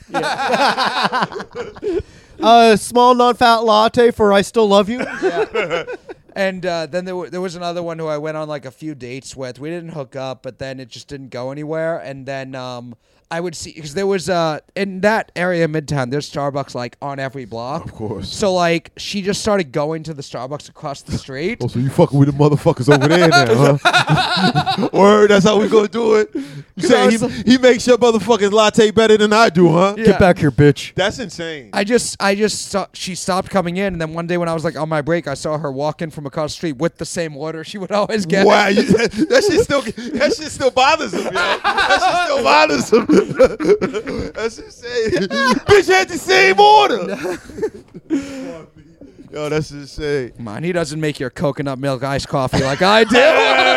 Ingrid. Small non-fat latte for I still love you. Yeah. And then there was another one who I went on like a few dates with. We didn't hook up, but then it just didn't go anywhere. And then I would see, because there was in that area of Midtown, there's Starbucks like on every block. Of course. So like she just started going to the Starbucks across the street. Oh, so you fucking with the motherfuckers over there now, huh? Or that's how we gonna do it. You saying he makes your motherfucking latte better than I do, huh? Yeah. Get back here, bitch. That's insane. I just saw she stopped coming in, and then one day when I was like on my break, I saw her walk in from across the street with the same order she would always get. Wow, that shit still bothers him, yo. That shit still bothers him. That's insane. Bitch had the same order. Yo, that's insane. Come on, he doesn't make your coconut milk iced coffee like I do.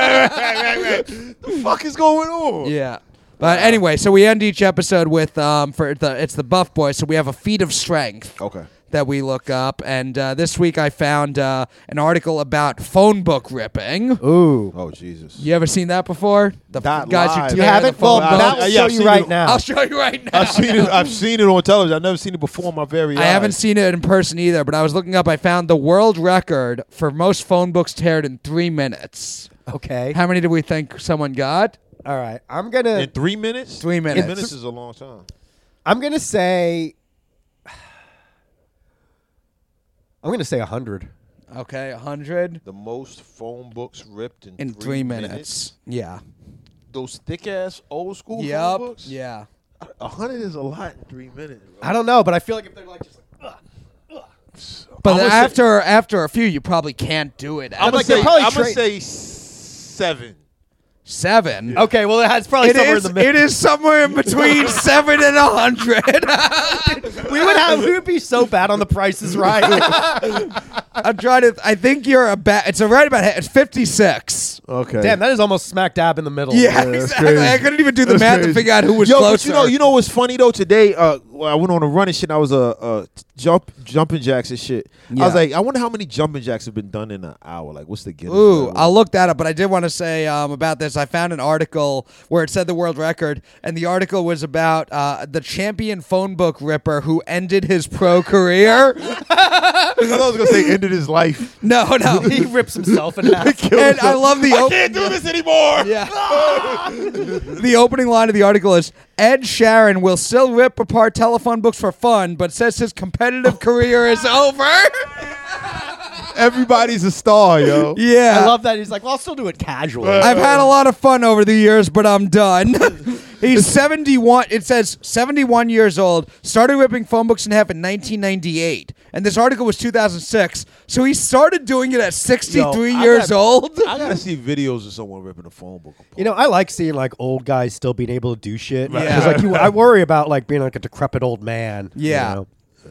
The fuck is going on? Yeah. But anyway, so we end each episode with it's the Buff Boys, so we have a feat of strength. Okay. That we look up, and this week I found an article about phone book ripping. Ooh. Oh Jesus. You ever seen that before? The Not guys live. who You tear haven't? the phone Well, book. Matt will Yeah, show I've you seen right it. now. I'll show you right now. I've seen it on television. I've never seen it before my very eyes. I haven't seen it in person either, but I was looking up. I found the world record for most phone books teared in 3 minutes. Okay. How many do we think someone got? All right. I'm gonna. In 3 minutes? 3 minutes. 3 minutes is a long time. I'm gonna say. I'm gonna say 100. Okay, 100 The most phone books ripped in 3 minutes. Yeah. Those thick ass old school phone Yep. books? Yeah. 100 is a lot in 3 minutes. I don't know, but I feel like if they're like just like. But I'ma after a few, you probably can't do it. I'm like, gonna they're probably say 7. 7. Okay, well, it's probably somewhere in the middle. It is somewhere in between 7 and 100. We would be so bad on the Price is Right. I'm trying to. I think you're it's right about. It's 56. Okay. Damn, that is almost smack dab in the middle. Yeah, that's exactly. crazy. I couldn't even do the That's math to crazy. figure out who was Yo, closer. but you know what's funny though? Today, I went on a running shit. And I was jumping jacks and shit. Yeah. I was like, I wonder how many jumping jacks have been done in an hour. Like, what's the Guinness? Ooh, record? I'll look that up. But I did want to say about this. I found an article where it said the world record, and the article was about the champion phone book ripper who ended his pro career. I thought I was gonna say ended his life. No. He rips himself in half. And I love the I can't do this anymore. Yeah. The opening line of the article is Ed Sheeran will still rip apart telephone books for fun, but says his competitive career is over. Everybody's a star, yo. Yeah. I love that. He's like, well, I'll still do it casually. I've had a lot of fun over the years, but I'm done. He's 71. It says 71 years old. Started ripping phone books in half in 1998. And this article was 2006. So he started doing it at 63 years old. I gotta see videos of someone ripping a phone book apart. You know, I like seeing like old guys still being able to do shit. Right. Because like I worry about like being like a decrepit old man. Yeah. You know?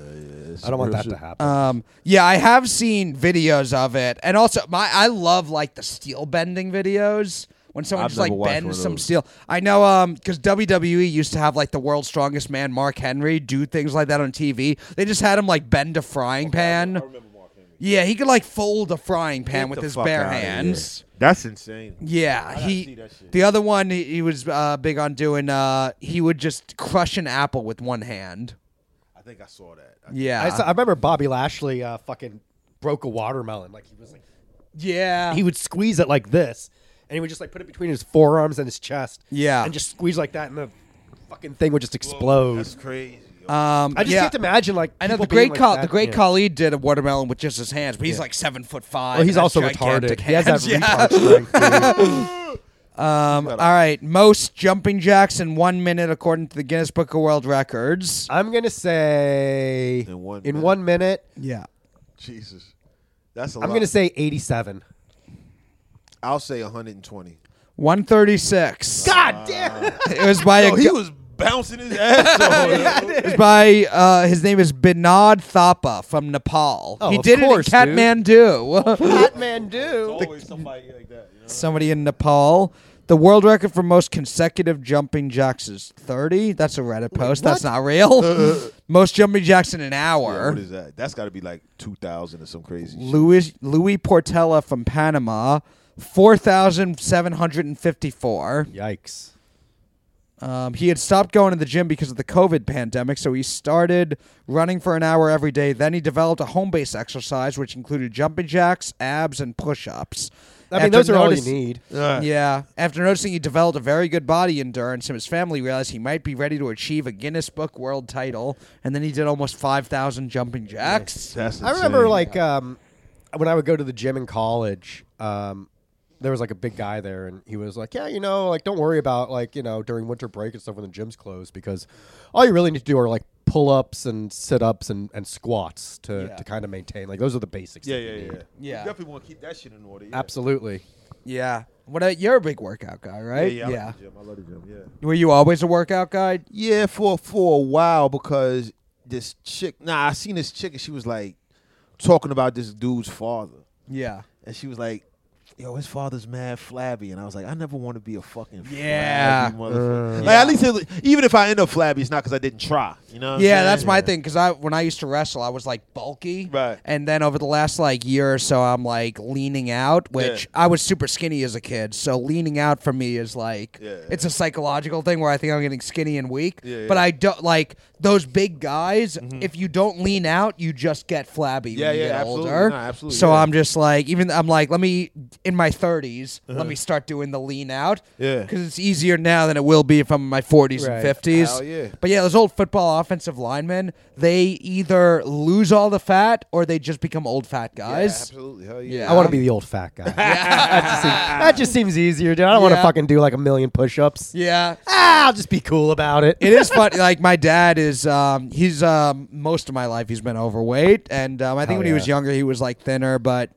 I don't want that to happen. Yeah, I have seen videos of it. And also, I love like the steel bending videos. When someone I've just like never watched one bends of some those. steel. I know because WWE used to have like the world's strongest man, Mark Henry, do things like that on TV. They just had him like bend a frying pan. I remember Mark Henry. Yeah, he could like fold a frying pan Get with the his fuck bare outta hands. here. That's insane. Yeah, gotta see that shit. the other one he was big on doing. He would just crush an apple with one hand. I think I saw that. Yeah, I remember Bobby Lashley fucking broke a watermelon. Like he was like, yeah. he would squeeze it like this, and he would just like put it between his forearms and his chest. Yeah. and just squeeze like that, and the fucking thing would just explode. That's crazy. Yo. I just yeah. can't imagine like I know people the great being like that. the great Yeah. Khalid did a watermelon with just his hands, but he's like 7'5". Well, he's and also has gigantic retarded. He has that hands. Yeah. retard strength. Dude. All right, most jumping jacks in 1 minute according to the Guinness Book of World Records. I'm gonna say In 1 in minute. 1 minute. Yeah. Jesus. That's a I'm lot. gonna say 87. I'll say 120. 136. God damn it! It was by Yo, a he was bouncing his ass off. it was by his name is Binod Thapa from Nepal. Oh, he of did course, it in Kathmandu. Kathmandu. Always somebody like that. You know? Somebody in Nepal. The world record for most consecutive jumping jacks is 30. That's a Reddit post. That's not real. Most jumping jacks in an Yeah, hour. what is that? That's got to be like 2,000 or some crazy shit. Louis Portela from Panama. 4,754. Yikes. He had stopped going to the gym because of the COVID pandemic, so he started running for an hour every day. Then he developed a home-based exercise, which included jumping jacks, abs, and push-ups. I mean, those are all you need. Yeah. After noticing he developed a very good body endurance, and his family realized he might be ready to achieve a Guinness Book World title, and then he did almost 5,000 jumping jacks. That's I remember, like, when I would go to the gym in college, there was, like, a big guy there, and he was like, yeah, you know, like, don't worry about, like, you know, during winter break and stuff when the gym's closed, because all you really need to do are, like, pull-ups and sit-ups and squats to kind of maintain. Like, those are the basics. Yeah. Yeah. You definitely want to keep that shit in order. Yeah. Absolutely. Yeah. You're a big workout guy, right? Yeah. I love the gym. I love the gym, yeah. Were you always a workout guy? Yeah, for a while, because this chick, I seen this chick and she was like talking about this dude's father. Yeah. And she was like, yo, his father's mad flabby. And I was like, I never want to be a fucking Yeah. flabby motherfucker. Like, at least, even if I end up flabby, it's not because I didn't try. You know what I'm saying? That's my thing, because when I used to wrestle, I was, like, bulky. Right. And then over the last, like, year or so, I'm, like, leaning out, which I was super skinny as a kid. So leaning out for me is, like, it's a psychological thing where I think I'm getting skinny and weak. But I don't, like, those big guys, if you don't lean out, you just get flabby when you get absolutely. older. No, absolutely. So I'm just, like, let me, in my 30s, let me start doing the lean out. Yeah. Because it's easier now than it will be if I'm in my 40s and 50s. Hell yeah. But yeah, those old football offensive linemen, they either lose all the fat or they just become old fat guys. Yeah, absolutely. Hell yeah. Yeah. I want to be the old fat guy. that just seems easier, dude. I don't want to fucking do like a million push-ups. Yeah. I'll just be cool about it. It is fun. Like, my dad is, he's, most of my life he's been overweight. And I think when he was younger, he was, like, thinner. But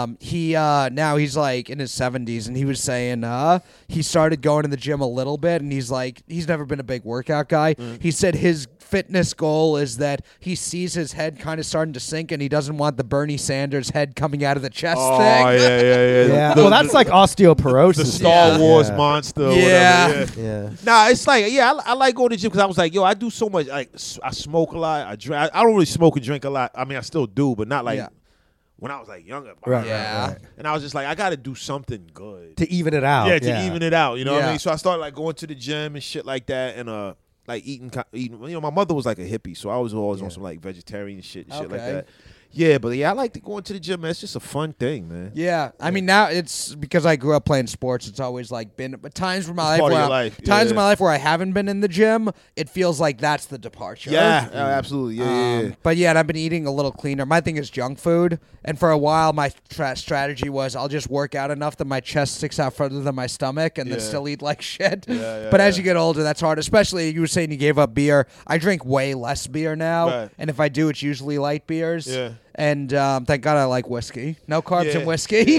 now he's, like, in his 70s. And he was saying he started going to the gym a little bit. And he's, like, he's never been a big workout guy. He said his fitness goal is that he sees his head kind of starting to sink, and he doesn't want the Bernie Sanders head coming out of the chest thing. Oh, yeah. Well, that's like osteoporosis. The Star Wars monster. Yeah. Whatever. Yeah. Nah, it's like, I like going to the gym because I was like, yo, I do so much. Like, I smoke a lot. I drink. I don't really smoke and drink a lot. I mean, I still do, but not like when I was like younger. Right. Yeah. And I was just like, I got to do something good To even it out. Yeah, to even it out. You know what I Yeah. mean? So I started like going to the gym and shit like that, and like eating. You know, my mother was like a hippie, so I was always on some like vegetarian shit and shit like that. Yeah, but I like to go into the gym, man. It's just a fun thing, man. Yeah, I mean, now it's because I grew up playing sports. It's always like been, but times in my life, times in my life where I haven't been in the gym, it feels like that's the departure. Yeah, absolutely. Yeah. But yeah, and I've been eating a little cleaner. My thing is junk food, and for a while, my strategy was I'll just work out enough that my chest sticks out further than my stomach, and then still eat like shit. But as you get older, that's hard. Especially you were saying you gave up beer. I drink way less beer now, and if I do, it's usually light beers. Yeah. And thank God I like whiskey. No carbs in whiskey.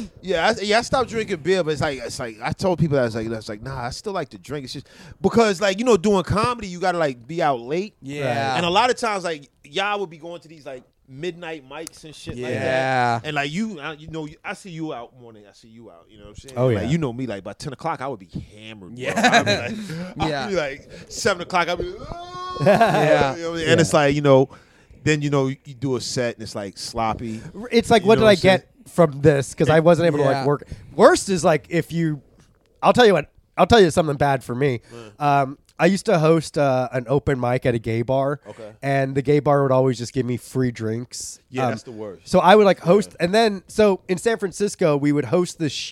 I stopped drinking beer, but it's like I told people that I was like, nah, I still like to drink. It's just because like doing comedy, you gotta like be out late. Yeah. And a lot of times like y'all would be going to these like midnight mics and shit like that. And like I see you out morning. I see you out. You know what I'm saying? Oh, like, yeah. you know me. Like by 10 o'clock, I would be hammered. Bro. Yeah. I'd be like 7 o'clock. I'd be Yeah. You know what I mean? And it's like then you do a set and it's like sloppy. It's like, what did I get from this? Because I wasn't able to like work. Worst is like I'll tell you something bad for me. I used to host an open mic at a gay bar. Okay. And the gay bar would always just give me free drinks. Yeah, that's the worst. So I would like host, and then so in San Francisco we would host this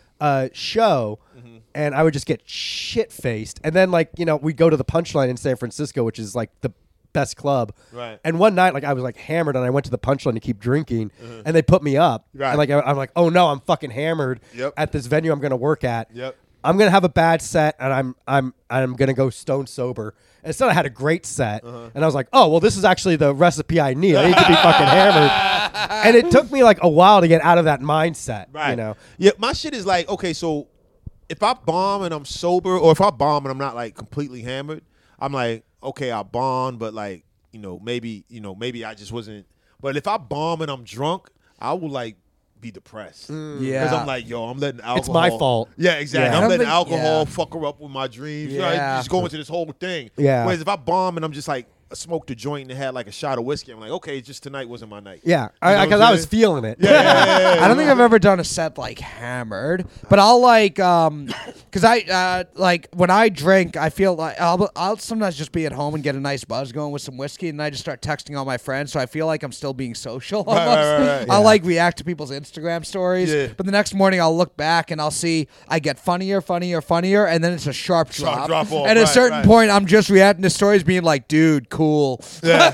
show. And I would just get shit faced, and then we'd go to the Punchline in San Francisco, which is like the best club. Right. And one night, like I was like hammered, and I went to the Punchline to keep drinking, and they put me up. Right. And like I'm like, oh no, I'm fucking hammered at this venue I'm gonna work at. I'm gonna have a bad set, and I'm gonna go stone sober. And instead, I had a great set, and I was like, oh well, this is actually the recipe I need. I need to be fucking hammered. And it took me like a while to get out of that mindset. Right. Yeah, my shit is like, okay, so if I bomb and I'm sober, or if I bomb and I'm not like completely hammered, I'm like, okay, I bombed, but like, maybe I just wasn't. But if I bomb and I'm drunk, I will like be depressed. Because I'm like, yo, I'm letting alcohol. It's my fault. Yeah, exactly. Yeah. I'm letting alcohol fuck her up with my dreams. Yeah. Just going to this whole thing. Yeah. Whereas if I bomb and I'm just like smoked a joint and had like a shot of whiskey, I'm like, okay, just tonight wasn't my night. Yeah, You know because what I'm I was saying? feeling it. Yeah. I don't think I've ever done a set like hammered, but I'll like because I like when I drink, I feel like I'll sometimes just be at home and get a nice buzz going with some whiskey, and I just start texting all my friends, so I feel like I'm still being social. Almost. Right. I'll like react to people's Instagram stories, Yeah. but the next morning I'll look back and I'll see I get funnier, and then it's a sharp drop. drop off, At a right, certain right. point, I'm just reacting to stories, being like, "Dude, cool." Yeah,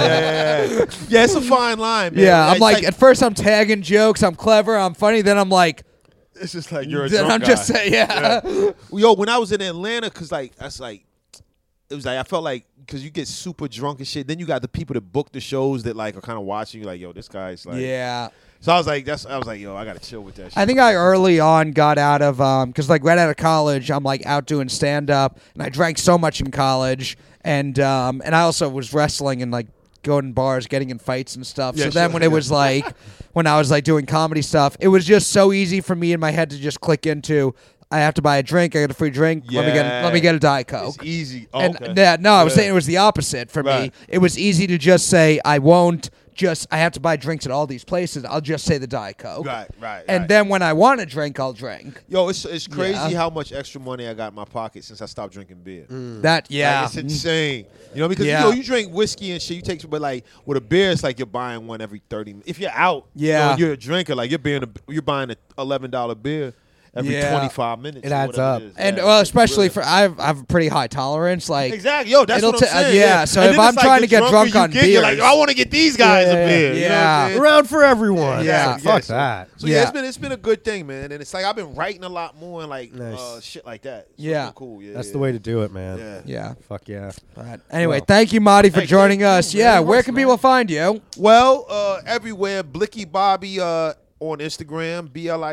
it's a fine line, man. Yeah, I'm It's like, at first I'm tagging jokes, I'm clever, I'm funny. Then I'm like, it's just like you're a then drunk I'm guy. just saying, yeah. Yo, when I was in Atlanta, cause like that's like, it was like I felt like because you get super drunk and shit. Then you got the people that book the shows that like are kind of watching you, like, yo, this guy's like, Yeah. So I was like, yo, I gotta chill with that shit. I think I early on got out of because like right out of college, I'm like out doing stand up, and I drank so much in college, and I also was wrestling and like going to bars, getting in fights and stuff. Yeah, So then sure. when it was like when I was like doing comedy stuff, it was just so easy for me in my head to just click into. I have to buy a drink. I get a free drink. Let me get a Diet Coke. It's easy. Oh, And okay. I was saying it was the opposite for me. Right. It was easy to just say I won't. I have to buy drinks at all these places. I'll just say the Diet Coke. Right. And then when I want to drink, I'll drink. Yo, it's crazy Yeah. how much extra money I got in my pocket since I stopped drinking beer. Like, It's insane. You know, because Yeah. you drink whiskey and shit, you take, but like with a beer, it's like you're buying one every 30. If you're out, Yeah. you're a drinker, like you're buying a $11 beer every Yeah. 25 minutes. It or adds whatever up. it is. And Yeah, well, it's especially real. for I have a pretty high tolerance. Like Exactly, yo, that's it'll what I'm ta- saying. yeah, so And if then I'm it's like trying the to get drunker drunk you on get, you're like, beers- I want to get these guys a beer. You know what I'm saying? Around for everyone. Yeah. Fuck so- that. So Yeah. it's been a good thing, man. And it's like I've been writing a lot more and like Nice. shit like that. So it's Yeah. been cool. Yeah, That's yeah. the way to do it, man. Yeah. yeah. Fuck yeah. But anyway, Well. thank you, Marty, for Hey, joining thank us. you Yeah, very where much, can man. people find you? Well, everywhere. Blicky Bobby on Instagram,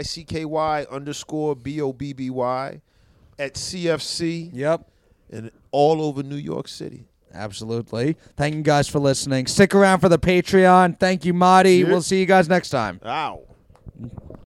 BLICKY_BOBBY at CFC Yep. and all over New York City. Absolutely. Thank you guys for listening. Stick around for the Patreon. Thank you, Marty. Yeah. We'll see you guys next time. Ow.